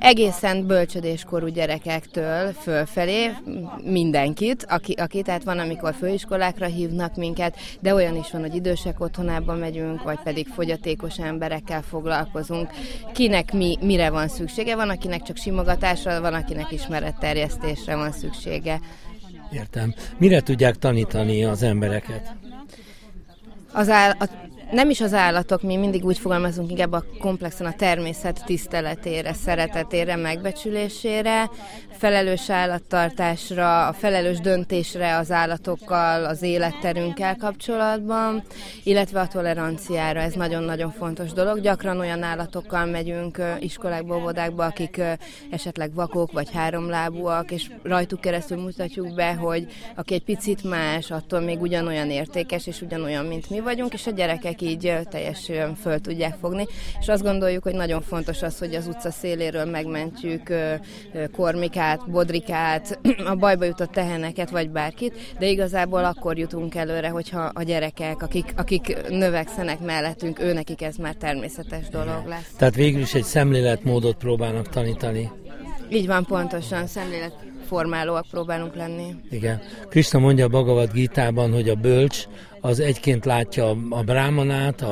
[SPEAKER 9] Egészen bölcsödéskorú gyerekektől fölfelé mindenkit, aki tehát van, amikor főiskolákra hívnak minket, de olyan is van, hogy idősek otthonába megyünk, vagy pedig fogyatékos emberekkel foglalkozunk. Kinek mire van szüksége? Van, akinek csak simogatásra, van, akinek ismeretterjesztésre van szüksége.
[SPEAKER 2] Értem. Mire tudják tanítani az embereket?
[SPEAKER 9] Nem is az állatok, mi mindig úgy fogalmazunk, inkább a komplexen a természet tiszteletére, szeretetére, megbecsülésére, felelős állattartásra, a felelős döntésre az állatokkal, az életterünkkel kapcsolatban, illetve a toleranciára, ez nagyon-nagyon fontos dolog. Gyakran olyan állatokkal megyünk iskolákba, óvodákba, akik esetleg vakok vagy háromlábúak, és rajtuk keresztül mutatjuk be, hogy aki egy picit más, attól még ugyanolyan értékes, és ugyanolyan, mint mi vagyunk, és a gyerekek így teljesen föl tudják fogni. És azt gondoljuk, hogy nagyon fontos az, hogy az utca széléről megmentjük Kormikát, Bodrikát, a bajba jutott teheneket, vagy bárkit, de igazából akkor jutunk előre, hogyha a gyerekek, akik növekszenek mellettünk, őnekik ez már természetes dolog lesz.
[SPEAKER 2] Tehát végül is egy szemléletmódot próbálnak tanítani.
[SPEAKER 9] Így van, pontosan, szemléletformálóak próbálunk lenni.
[SPEAKER 2] Igen. Krishna mondja a Bhagavad Gítában, hogy a bölcs az egyként látja a brámanát,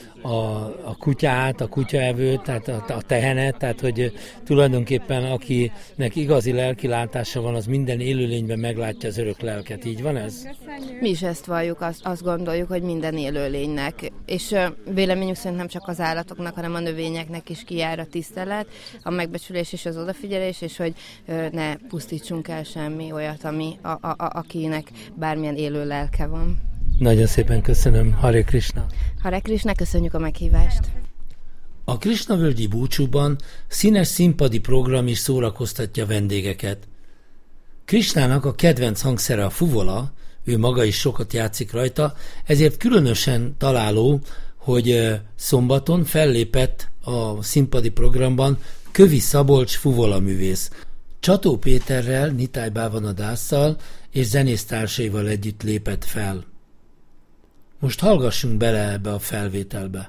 [SPEAKER 2] a kutyát, a kutyaevőt, tehát a tehenet, tehát hogy tulajdonképpen akinek igazi lelkilátása van, az minden élőlényben meglátja az örök lelket. Így van ez?
[SPEAKER 9] Mi is ezt valljuk, azt gondoljuk, hogy minden élőlénynek, és véleményünk szerint nem csak az állatoknak, hanem a növényeknek is kijár a tisztelet, a megbecsülés és az odafigyelés, és hogy ne pusztítsunk el semmi olyat, akinek bármilyen élő lelke van.
[SPEAKER 2] Nagyon szépen köszönöm. Hare Krishna.
[SPEAKER 9] Hare Krishna, köszönjük a meghívást.
[SPEAKER 2] A Krishnavölgyi búcsúban színes színpadi program is szórakoztatja vendégeket. Krishnának a kedvenc hangszere a fuvola, ő maga is sokat játszik rajta, ezért különösen találó, hogy szombaton fellépett a színpadi programban Kövi Szabolcs fuvolaművész. Csató Péterrel, Nitály Bávanadásszal és zenésztársaival együtt lépett fel. Most hallgassunk bele ebbe a felvételbe.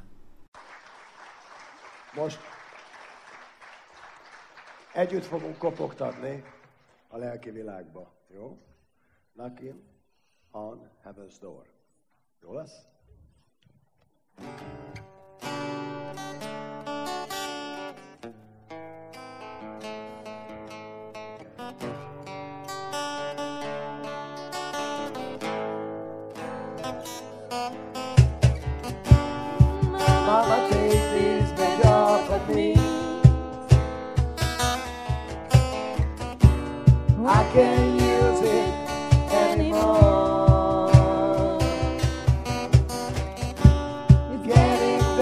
[SPEAKER 10] Most együtt fogunk kopogtatni a lelki világba, jó? Knocking on heaven's door. Jó lesz? Mama, take these big off of me. I can't use it anymore. It's getting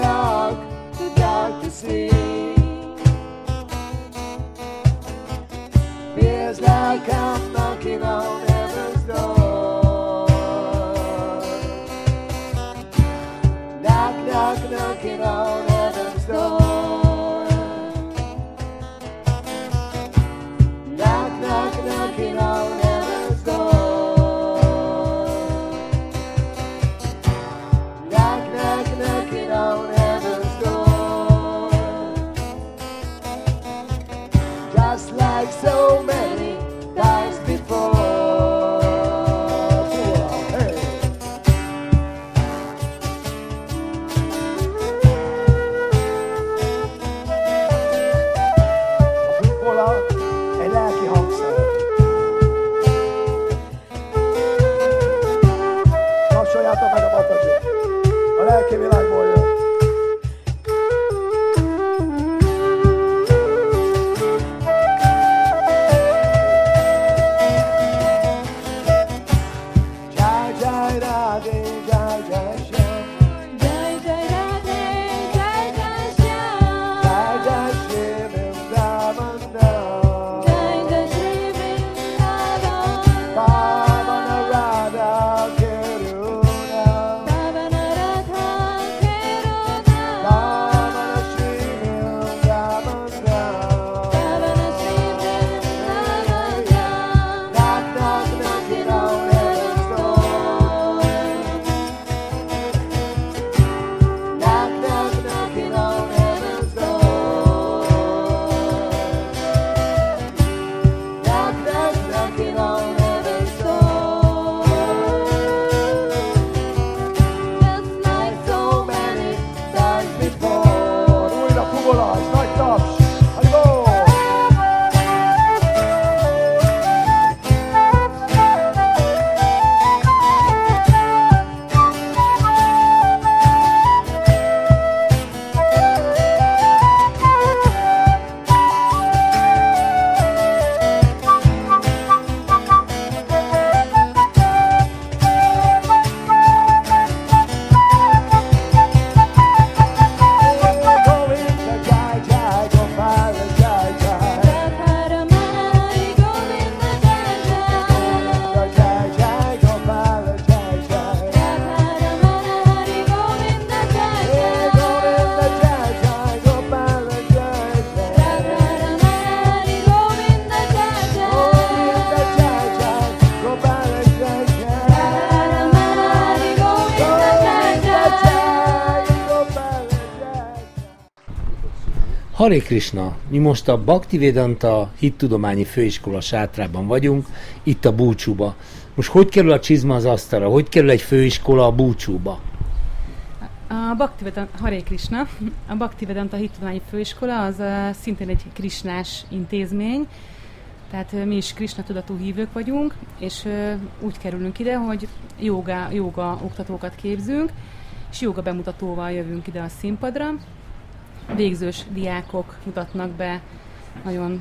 [SPEAKER 2] Hare Krishna, mi most a Bhaktivedanta Hittudományi Főiskola sátrában vagyunk, itt a búcsúba. Most hogy kerül a csizma az asztalra? Hogy kerül egy főiskola a búcsúba?
[SPEAKER 11] A Bhaktivedanta, Hare Krishna, a Bhaktivedanta Hittudományi Főiskola az szintén egy krisnás intézmény, tehát mi is Krishna tudatú hívők vagyunk, és úgy kerülünk ide, hogy jóga oktatókat képzünk, és jóga bemutatóval jövünk ide a színpadra. Végzős diákok mutatnak be nagyon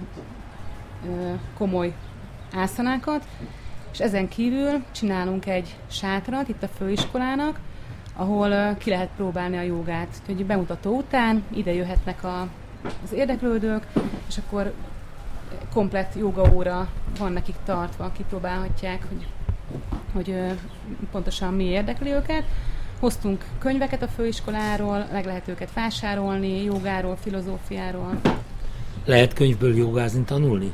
[SPEAKER 11] komoly ászanákat, és ezen kívül csinálunk egy sátrat itt a főiskolának, ahol ki lehet próbálni a jogát. Úgyhogy bemutató után ide jöhetnek az érdeklődők, és akkor komplett jogaóra van nekik tartva, kipróbálhatják, hogy pontosan mi érdekli őket. Hoztunk könyveket a főiskoláról, meg lehet őket vásárolni, jogáról, filozófiáról.
[SPEAKER 2] Lehet könyvből jogázni, tanulni?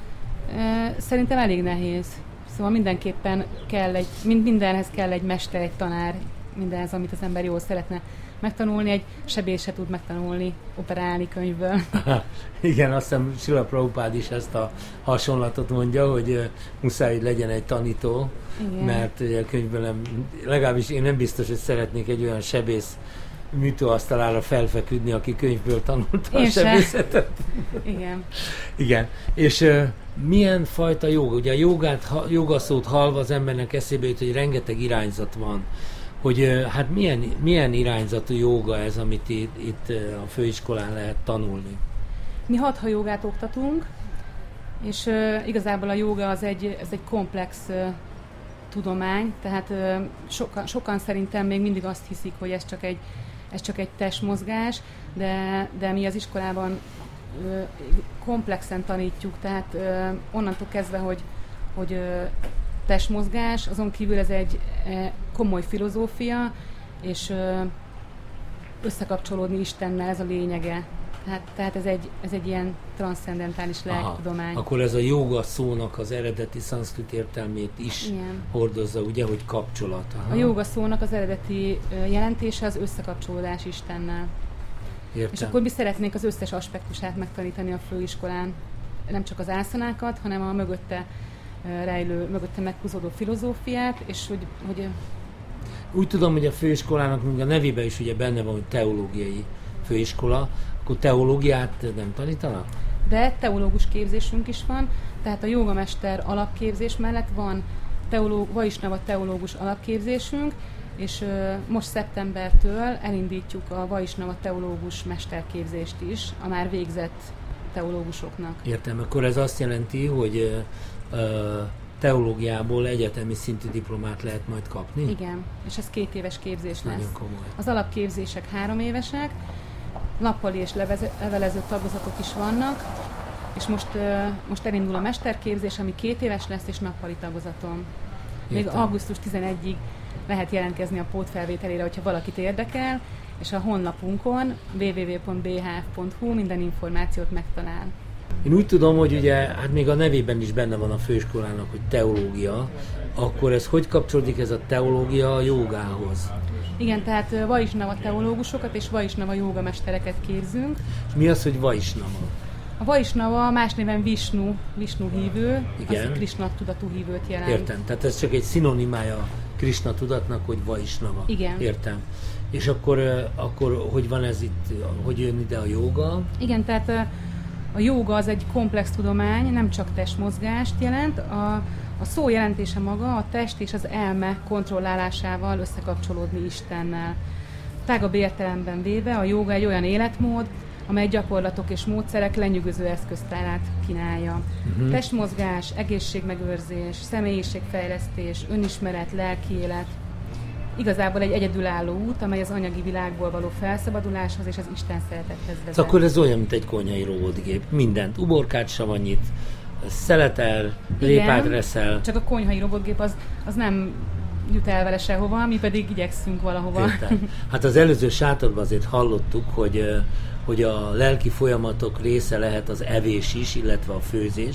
[SPEAKER 11] Szerintem elég nehéz. Szóval mindenképpen mindenhez kell egy mester, egy tanár, mindenhez, amit az ember jól szeretne megtanulni. Egy sebész se tud megtanulni, operálni könyvből.
[SPEAKER 2] Igen, azt hiszem Srila Prabhupád is ezt a hasonlatot mondja, hogy muszáj, hogy legyen egy tanító, igen. Mert a könyvből nem, legalábbis én nem biztos, hogy szeretnék egy olyan sebész műtőasztalára felfeküdni, aki könyvből tanulta a sebészetet.
[SPEAKER 11] Igen.
[SPEAKER 2] Igen. És milyen fajta joga? Ugye a jogaszót hallva az embernek eszébe jut, hogy rengeteg irányzat van. Hogy hát milyen irányzatú jóga ez, amit itt a főiskolán lehet tanulni?
[SPEAKER 11] Mi hatha jogát oktatunk, és igazából a jóga ez egy komplex tudomány, tehát sokan szerintem még mindig azt hiszik, hogy ez csak egy testmozgás, de mi az iskolában komplexen tanítjuk, tehát onnantól kezdve, hogy testmozgás, azon kívül ez egy komoly filozófia, és összekapcsolódni Istennel, ez a lényege. Tehát ez egy ilyen transzcendentális lelkitudomány.
[SPEAKER 2] Akkor ez a jóga szónak az eredeti szanszkrit értelmét is hordozza, ugye, hogy kapcsolat.
[SPEAKER 11] A jóga szónak az eredeti jelentése az összekapcsolódás Istennel.
[SPEAKER 2] Értem.
[SPEAKER 11] És akkor mi szeretnénk az összes aspektusát megtanítani a főiskolán. Nem csak az ászanákat, hanem a mögötte meghúzódó filozófiát, és hogy
[SPEAKER 2] úgy tudom, hogy a főiskolának még a nevében is ugye benne van, hogy teológiai főiskola, akkor teológiát nem tanítanak?
[SPEAKER 11] De teológus képzésünk is van, tehát a jogamester alapképzés mellett van Vaisnava teológus alapképzésünk, és most szeptembertől elindítjuk a Vaisnava teológus mesterképzést is, a már végzett teológusoknak.
[SPEAKER 2] Értem, akkor ez azt jelenti, hogy teológiából egyetemi szintű diplomát lehet majd kapni?
[SPEAKER 11] Igen, és ez 2 éves képzés lesz.
[SPEAKER 2] Nagyon komoly.
[SPEAKER 11] Az alapképzések 3 évesek, nappali és levelező tagozatok is vannak, és most elindul a mesterképzés, ami 2 éves lesz, és nappali tagozaton. Még augusztus 11-ig lehet jelentkezni a pótfelvételére, hogyha valakit érdekel, és a honlapunkon www.bhf.hu minden információt megtalál.
[SPEAKER 2] Én úgy tudom, hogy ugye, hát még a nevében is benne van a főiskolának, hogy teológia, akkor ez hogy kapcsolódik ez a teológia a jogához?
[SPEAKER 11] Igen, tehát Vaisnava teológusokat és Vaisnava jogamestereket képzünk. És
[SPEAKER 2] mi az, hogy Vaisnava?
[SPEAKER 11] A Vaisnava más néven Visnu hívő,
[SPEAKER 2] igen.
[SPEAKER 11] Az Krishna tudatú hívőt jelent.
[SPEAKER 2] Értem, tehát ez csak egy szinonimája Krishna tudatnak, hogy Vaisnava.
[SPEAKER 11] Igen.
[SPEAKER 2] Értem. És akkor hogy van ez itt, hogy jön ide a jóga?
[SPEAKER 11] Igen, tehát a jóga az egy komplex tudomány, nem csak testmozgást jelent. A szó jelentése maga a test és az elme kontrollálásával összekapcsolódni Istennel. Tágabb értelemben véve a jóga egy olyan életmód, amely gyakorlatok és módszerek lenyűgöző eszköztárát kínálja. Testmozgás, egészségmegőrzés, személyiségfejlesztés, önismeret, lelkiélet. Igazából egy egyedülálló út, amely az anyagi világból való felszabaduláshoz és az Isten szeretethez vezet.
[SPEAKER 2] Akkor ez olyan, mint egy konyhai robotgép. Mindent, uborkát, savanyit, szeletel, lépát reszel.
[SPEAKER 11] Csak a konyhai robotgép az nem jut el vele sehova, mi pedig igyekszünk valahova.
[SPEAKER 2] Értem. Hát az előző sátorban azért hallottuk, hogy a lelki folyamatok része lehet az evés is, illetve a főzés,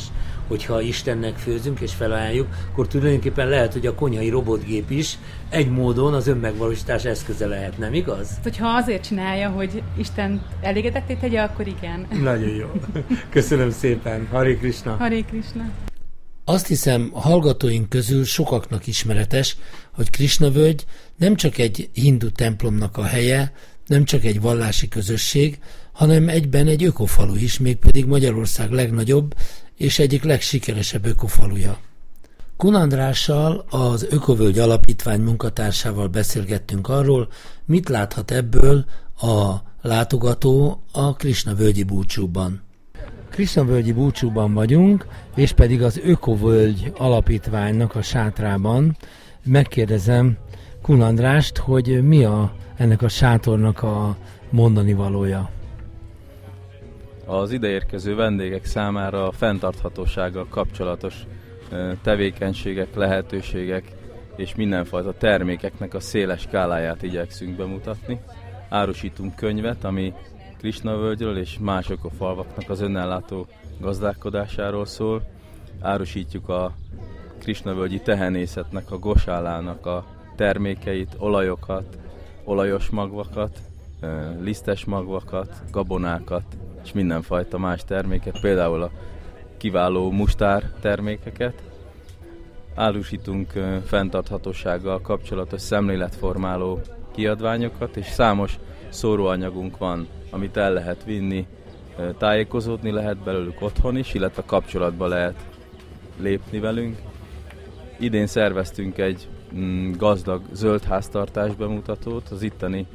[SPEAKER 2] hogyha Istennek főzünk és felajánljuk, akkor tulajdonképpen lehet, hogy a konyhai robotgép is egy módon az önmegvalósítás eszköze lehet, nem igaz?
[SPEAKER 11] Hogyha azért csinálja, hogy Isten elégedetté tegye, akkor igen.
[SPEAKER 2] Nagyon jó. Köszönöm szépen. Hare Krishna.
[SPEAKER 11] Hare Krishna.
[SPEAKER 2] Azt hiszem, a hallgatóink közül sokaknak ismeretes, hogy Krisna-völgy nem csak egy hindu templomnak a helye, nem csak egy vallási közösség, hanem egyben egy ökofalu is, mégpedig Magyarország legnagyobb és egyik legsikeresebb ökofaluja. Kun Andrással, az Ökovölgy Alapítvány munkatársával beszélgettünk arról, mit láthat ebből a látogató a Krisna-völgyi búcsúban. Krisna-völgyi búcsúban vagyunk, és pedig az Ökovölgy Alapítványnak a sátrában. Megkérdezem Kun Andrást, hogy mi ennek a sátornak a mondani valója.
[SPEAKER 12] Az ideérkező vendégek számára a fenntarthatósággal kapcsolatos tevékenységek, lehetőségek és mindenfajta termékeknek a széles skáláját igyekszünk bemutatni. Árusítunk könyvet, ami Krisna-völgyről és más ökofalvaknak az önellátó gazdálkodásáról szól. Árusítjuk a Krisna-völgyi tehenészetnek, a gosálának a termékeit, olajokat, olajos magvakat, lisztes magvakat, gabonákat és mindenfajta más terméket, például a kiváló mustár termékeket. Árusítunk fenntarthatósággal kapcsolatos szemléletformáló kiadványokat, és számos szóróanyagunk van, amit el lehet vinni, tájékozódni lehet belőlük otthon is, illetve kapcsolatba lehet lépni velünk. Idén szerveztünk egy gazdag zöld háztartás bemutatót, az itteni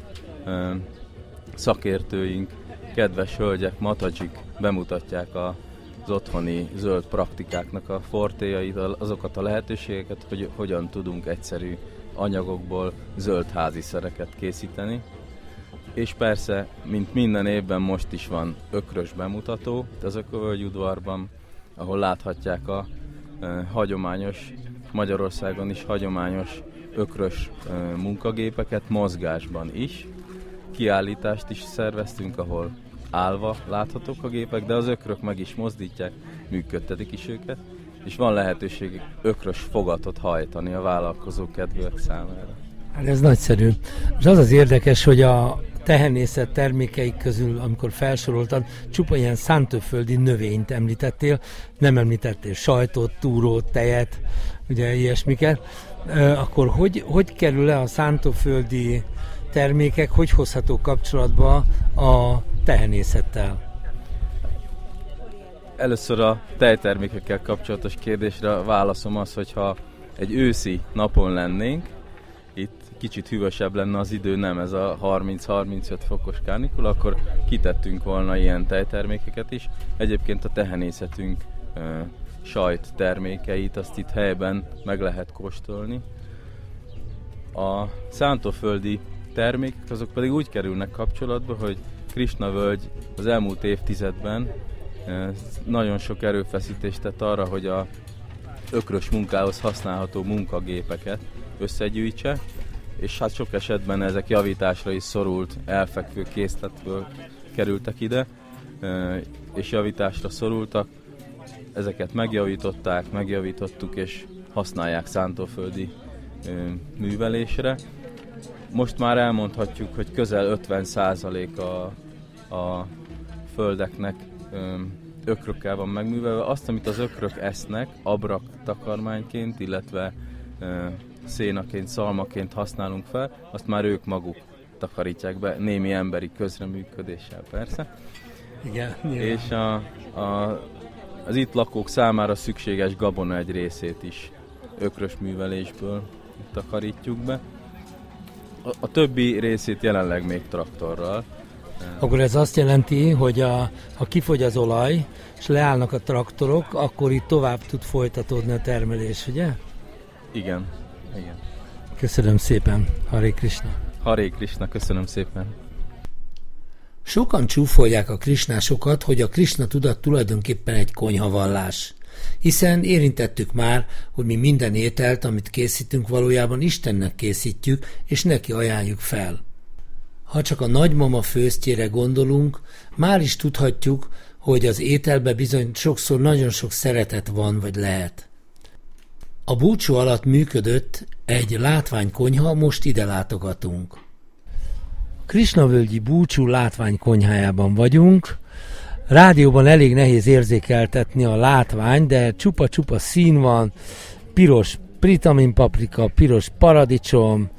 [SPEAKER 12] szakértőink, kedves hölgyek, matajik bemutatják az otthoni zöld praktikáknak a fortéjait, azokat a lehetőségeket, hogy hogyan tudunk egyszerű anyagokból zöld háziszereket készíteni. És persze, mint minden évben, most is van ökrös bemutató az Ökovölgy udvarban, ahol láthatják a hagyományos, Magyarországon is hagyományos ökrös munkagépeket mozgásban is. Kiállítást is szerveztünk, ahol állva láthatók a gépek, de az ökrök meg is mozdítják, működtetik is őket, és van lehetőség ökrös fogatot hajtani a vállalkozókedvűek számára.
[SPEAKER 2] Hát ez nagyszerű. És az az érdekes, hogy a tehenészet termékeik közül, amikor felsoroltad, csupa ilyen szántóföldi növényt említettél, nem említettél sajtot, túrót, tejet, ugye ilyesmiket. Akkor hogy kerül le a szántóföldi termékek, hogy hozható kapcsolatba a tehenészettel?
[SPEAKER 12] Először a tejtermékekkel kapcsolatos kérdésre a válaszom az, hogyha egy őszi napon lennénk, itt kicsit hűvösebb lenne az idő, nem ez a 30-35 fokos kánikula, akkor kitettünk volna ilyen tejtermékeket is. Egyébként a tehenészetünk sajt termékeit, azt itt helyben meg lehet kóstolni. A szántóföldi termékek azok pedig úgy kerülnek kapcsolatba, hogy Krisna-völgy az elmúlt évtizedben nagyon sok erőfeszítést tett arra, hogy a ökrös munkához használható munkagépeket összegyűjtse, és hát sok esetben ezek javításra is szorult, elfekvő készletből kerültek ide, és javításra szorultak. Ezeket megjavítottuk, és használják szántóföldi művelésre. Most már elmondhatjuk, hogy közel 50% a földeknek ökrökkel van megművelve. Azt, amit az ökrök esznek, abrak takarmányként, illetve szénaként, szalmaként használunk fel, azt már ők maguk takarítják be, némi emberi közreműködéssel persze.
[SPEAKER 2] Igen.
[SPEAKER 12] És az itt lakók számára szükséges gabona egy részét is ökrös művelésből takarítjuk be. A többi részét jelenleg még traktorral.
[SPEAKER 2] Akkor ez azt jelenti, hogy ha kifogy az olaj, és leállnak a traktorok, akkor itt tovább tud folytatódni a termelés, ugye?
[SPEAKER 12] Igen.
[SPEAKER 2] Köszönöm szépen, Hare Krishna.
[SPEAKER 12] Hare Krishna, köszönöm szépen.
[SPEAKER 2] Sokan csúfolják a krisnásokat, hogy a Krishna tudat tulajdonképpen egy konyhavallás. Hiszen érintettük már, hogy mi minden ételt, amit készítünk, valójában Istennek készítjük, és neki ajánljuk fel. Ha csak a nagymama főztjére gondolunk, már is tudhatjuk, hogy az ételben bizony sokszor nagyon sok szeretet van, vagy lehet. A búcsú alatt működött egy látványkonyha, most ide látogatunk. A Krisnavölgyi búcsú látványkonyhájában vagyunk. Rádióban elég nehéz érzékeltetni a látvány, de csupa-csupa szín van, piros pritaminpaprika, piros paradicsom,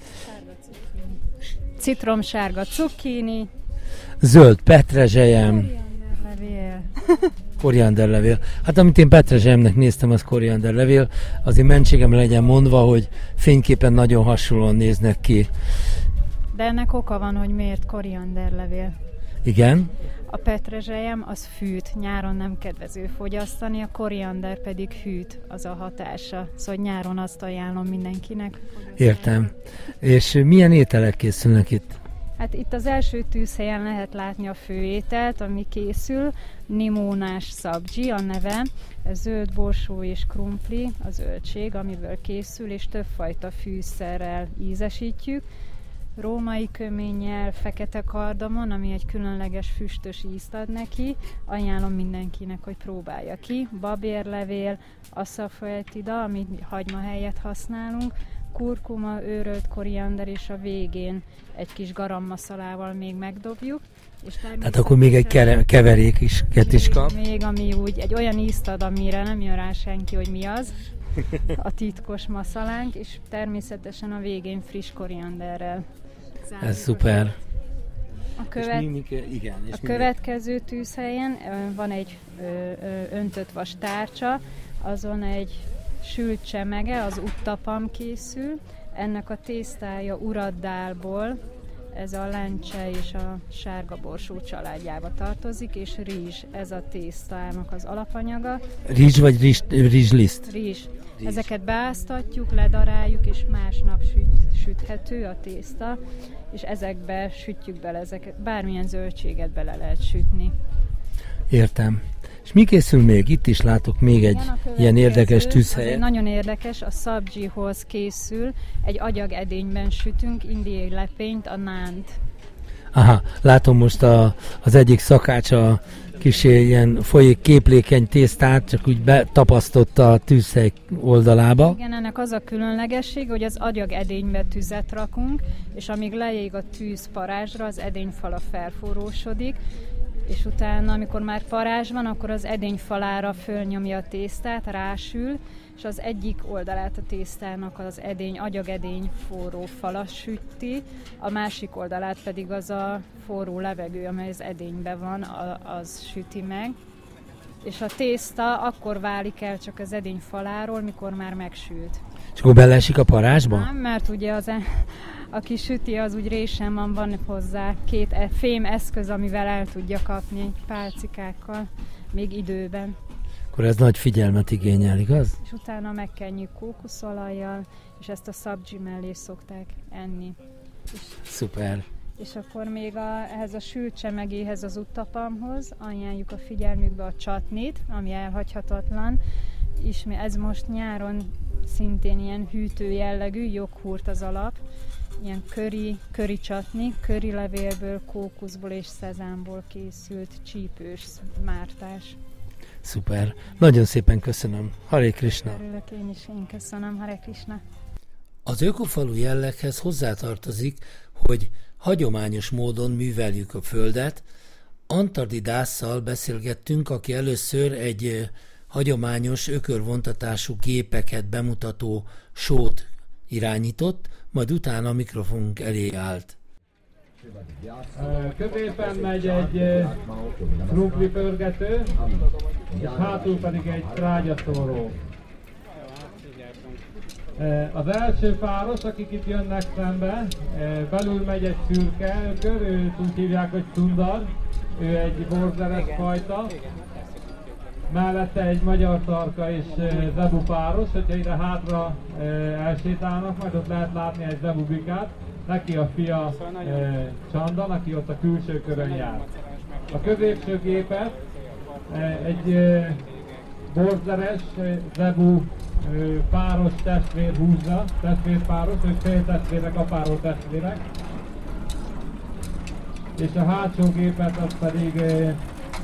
[SPEAKER 13] citromsárga cukkini,
[SPEAKER 2] zöld petrezselyem,
[SPEAKER 13] korianderlevél.
[SPEAKER 2] Hát amit én petrezselyemnek néztem, az korianderlevél. Azért mentségem legyen mondva, hogy fényképen nagyon hasonlóan néznek ki.
[SPEAKER 13] De ennek oka van, hogy miért korianderlevél.
[SPEAKER 2] Igen?
[SPEAKER 13] A petrezselyem az fűt, nyáron nem kedvező fogyasztani, a koriander pedig hűt, az a hatása. Szóval nyáron azt ajánlom mindenkinek.
[SPEAKER 2] Értem. És milyen ételek készülnek itt?
[SPEAKER 13] Hát itt az első tűzhelyen lehet látni a főételt, ami készül, nimónás szabdzsi a neve, ez zöld borsó és krumpli, a zöldség, amiből készül, és többfajta fűszerrel ízesítjük. Római köménnyel, fekete kardamon, ami egy különleges füstös ízt ad neki. Ajánlom mindenkinek, hogy próbálja ki. Babérlevél, asafoetida, amit hagyma helyett használunk, kurkuma, őrölt koriander, és a végén egy kis garammasszalával még megdobjuk. És
[SPEAKER 2] tehát akkor még egy keverék is kap?
[SPEAKER 13] Még ami úgy egy olyan ízt ad, amire nem jön rá senki, hogy mi az. A titkos maszalánk, és természetesen a végén friss korianderrel.
[SPEAKER 2] Ez szuper.
[SPEAKER 13] A következő tűzhelyen van egy öntött vas tárcsa, azon egy sült csemege, az uttapam készül. Ennek a tésztája uraddálból, ez a lencse és a sárga borsó családjába tartozik, és rizs, ez a tésztának az alapanyaga.
[SPEAKER 2] Rizs vagy rizsliszt?
[SPEAKER 13] Rizs. Ezeket beáztatjuk, ledaráljuk, és másnap süthető a tészta, és ezekbe sütjük bele ezeket, bármilyen zöldséget bele lehet sütni.
[SPEAKER 2] Értem. És mi készül még? Itt is látok még egy ilyen érdekes tűzhelyet.
[SPEAKER 13] Nagyon érdekes, a szabdzsihoz készül, egy agyagedényben sütünk indiai lepényt, a nánt.
[SPEAKER 2] Aha, látom most az egyik szakács a kis ilyen folyék képlékeny tésztát csak úgy betapasztotta a tűzhely oldalába.
[SPEAKER 13] Igen, ennek az a különlegesség, hogy az agyagedénybe tüzet rakunk, és amíg leég a tűz parázsra, az edényfala felforrósodik, és utána, amikor már parázs van, akkor az edényfalára fölnyomja a tésztát, rásül, és az egyik oldalát a tésztának az agyagedény forró fala süti, a másik oldalát pedig az a forró levegő, amely az edényben van, az süti meg. És a tészta akkor válik el csak az edény faláról, mikor már megsült.
[SPEAKER 2] És akkor beleesik a parázsba?
[SPEAKER 13] Nem, mert ugye aki süti, az úgy résen van hozzá 2 fém eszköz, amivel el tudja kapni pálcikákkal, még időben.
[SPEAKER 2] Akkor ez nagy figyelmet igényel, igaz?
[SPEAKER 13] És utána megkenjük kókuszolajjal, és ezt a szabdzsi mellé szokták enni.
[SPEAKER 2] Szuper.
[SPEAKER 13] És akkor még ehhez a sült csemegéhez, az uttapamhoz ajánljuk a figyelmükbe a csatnit, ami elhagyhatatlan. És ez most nyáron szintén ilyen hűtő jellegű, joghurt az alap, ilyen köri csatni, körilevélből, kókuszból és szezámból készült csípős mártás.
[SPEAKER 2] Szuper. Nagyon szépen köszönöm. Hare Krishna.
[SPEAKER 13] Örülök én köszönöm. Hare Krishna.
[SPEAKER 2] Az ökofalu jelleghez hozzátartozik, hogy hagyományos módon műveljük a földet. Antardi Dásszal beszélgettünk, aki először egy hagyományos ökörvontatású gépeket bemutató sót irányított, majd utána a mikrofonunk elé állt.
[SPEAKER 14] Középen megy egy krumpli pörgető, és hátul pedig egy trágyaszóró. Az első páros, akik itt jönnek szembe, belül megy egy szürke ökör, őt úgy hívják, hogy Sundar, ő egy borzeres fajta. Mellette egy magyar tarka és zebu páros, hogyha ide hátra elsétálnak, majd ott lehet látni egy zebu bikát. Neki a fia Csandan, aki ott a külső körön jár. A középső gépet egy borzeres zebu páros testvér húzza, testvérpáros, ők féltestvérek, apáról testvérek. És a hátsó gépet az pedig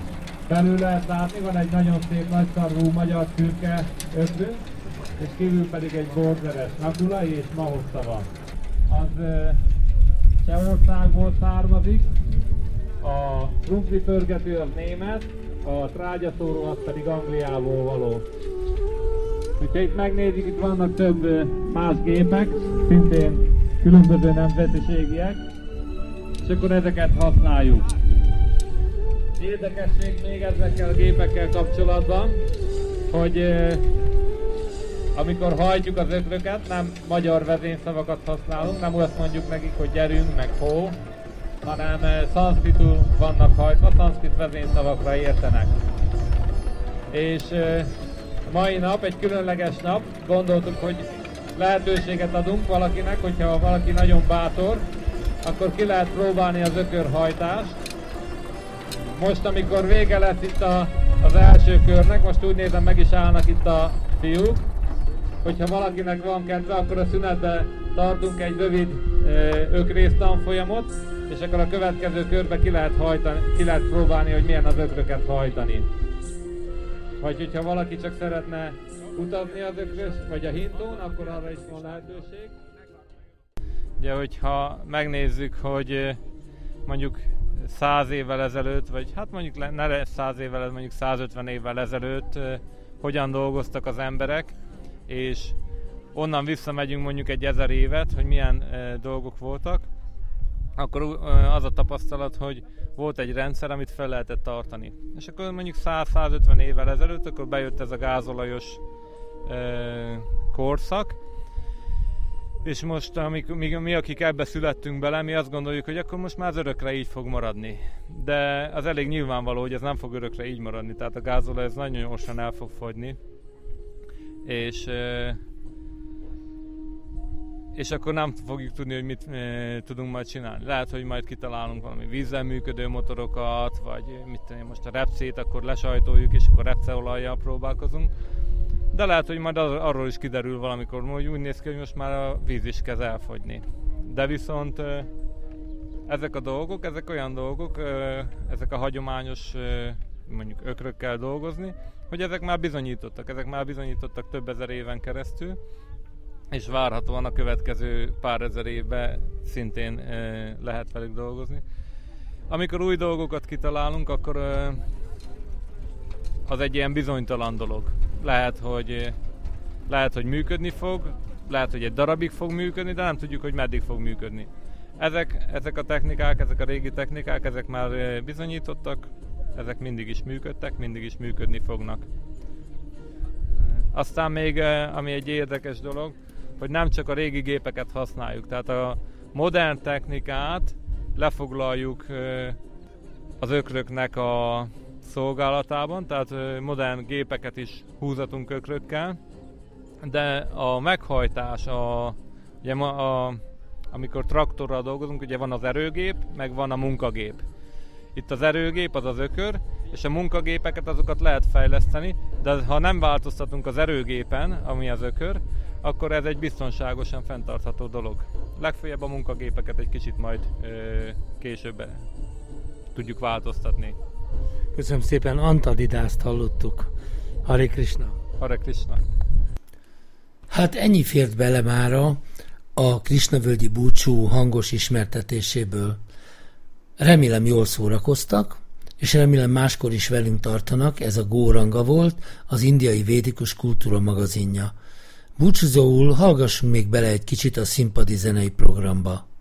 [SPEAKER 14] Belül lehet látni, van egy nagyon szép nagyszarvú magyar szürke ökrünk, és kívül pedig egy borzeres nakula és mahossza van. Az Csehországból származik, a krumpli pörgető az német, a trágyaszóró az pedig Angliából való. Hogyha itt megnézik, itt vannak több más gépek, szintén különböző nemzetiségiek, és akkor ezeket használjuk. Érdekesség még ezekkel a gépekkel kapcsolatban, hogy amikor hajtjuk az ökröket, nem magyar vezényszavakat használunk, nem azt mondjuk nekik, hogy gyerünk, meg hó, hanem szanszkritul vannak hajtva, szanszkrit vezényszavakra értenek. És mai nap egy különleges nap, gondoltuk, hogy lehetőséget adunk valakinek, hogyha valaki nagyon bátor, akkor ki lehet próbálni az ökörhajtást. Most, amikor vége lesz itt az első körnek, most úgy nézem, meg is állnak itt a fiúk, hogyha valakinek van kedve, akkor a szünetben tartunk egy rövid ökrész tanfolyamot, és akkor a következő körbe ki lehet próbálni, hogy milyen az ökröket hajtani. Vagy hogyha valaki csak szeretne utazni az ökrös, vagy a hintón, akkor arra is van lehetőség. Ugye, hogyha megnézzük, hogy mondjuk 100 évvel ezelőtt, vagy hát mondjuk ne 100 évvel, mondjuk 150 évvel ezelőtt hogyan dolgoztak az emberek, és onnan visszamegyünk mondjuk egy 1000 évet, hogy milyen dolgok voltak, akkor az a tapasztalat, hogy volt egy rendszer, amit fel lehetett tartani. És akkor mondjuk 100-150 évvel ezelőtt, akkor bejött ez a gázolajos korszak, és most, mi akik ebbe születtünk bele, mi azt gondoljuk, hogy akkor most már az örökre így fog maradni. De az elég nyilvánvaló, hogy ez nem fog örökre így maradni, tehát a gázolaj ez nagyon gyorsan el fog fogyni. És akkor nem fogjuk tudni, hogy mit tudunk majd csinálni. Lehet, hogy majd kitalálunk valami vízzel működő motorokat, vagy mit tudom, most a repcét akkor lesajtoljuk, és akkor repceolajjal próbálkozunk. De lehet, hogy majd arról is kiderül valamikor, hogy úgy néz ki, hogy most már a víz is kezd elfogyni. De viszont ezek a dolgok, ezek olyan dolgok, ezek a hagyományos mondjuk ökrökkel dolgozni, hogy ezek már bizonyítottak több ezer éven keresztül, és várhatóan a következő pár ezer évben szintén lehet velük dolgozni. Amikor új dolgokat kitalálunk, akkor az egy ilyen bizonytalan dolog. Lehet, hogy működni fog, lehet, hogy egy darabig fog működni, de nem tudjuk, hogy meddig fog működni. Ezek a technikák, ezek a régi technikák, ezek már bizonyítottak, ezek mindig is működtek, mindig is működni fognak. Aztán még, ami egy érdekes dolog, hogy nem csak a régi gépeket használjuk, tehát a modern technikát lefoglaljuk az ökröknek a szolgálatában, tehát modern gépeket is húzatunk ökrökkel, de a meghajtás, ugye amikor traktorral dolgozunk, ugye van az erőgép, meg van a munkagép. Itt az erőgép az az ökör, és a munkagépeket azokat lehet fejleszteni, de ha nem változtatunk az erőgépen, ami az ökör, akkor ez egy biztonságosan fenntartható dolog. Legfeljebb a munkagépeket egy kicsit majd később tudjuk változtatni.
[SPEAKER 2] Köszönöm szépen, Antadidászt hallottuk. Hare Krishna.
[SPEAKER 12] Hare Krishna.
[SPEAKER 2] Hát ennyi fért bele mára a Krisnavölgyi búcsú hangos ismertetéséből. Remélem jól szórakoztak, és remélem máskor is velünk tartanak. Ez a Góranga volt, az indiai védikus kultúra magazinja. Búcsúzóul hallgassunk még bele egy kicsit a színpadi zenei programba.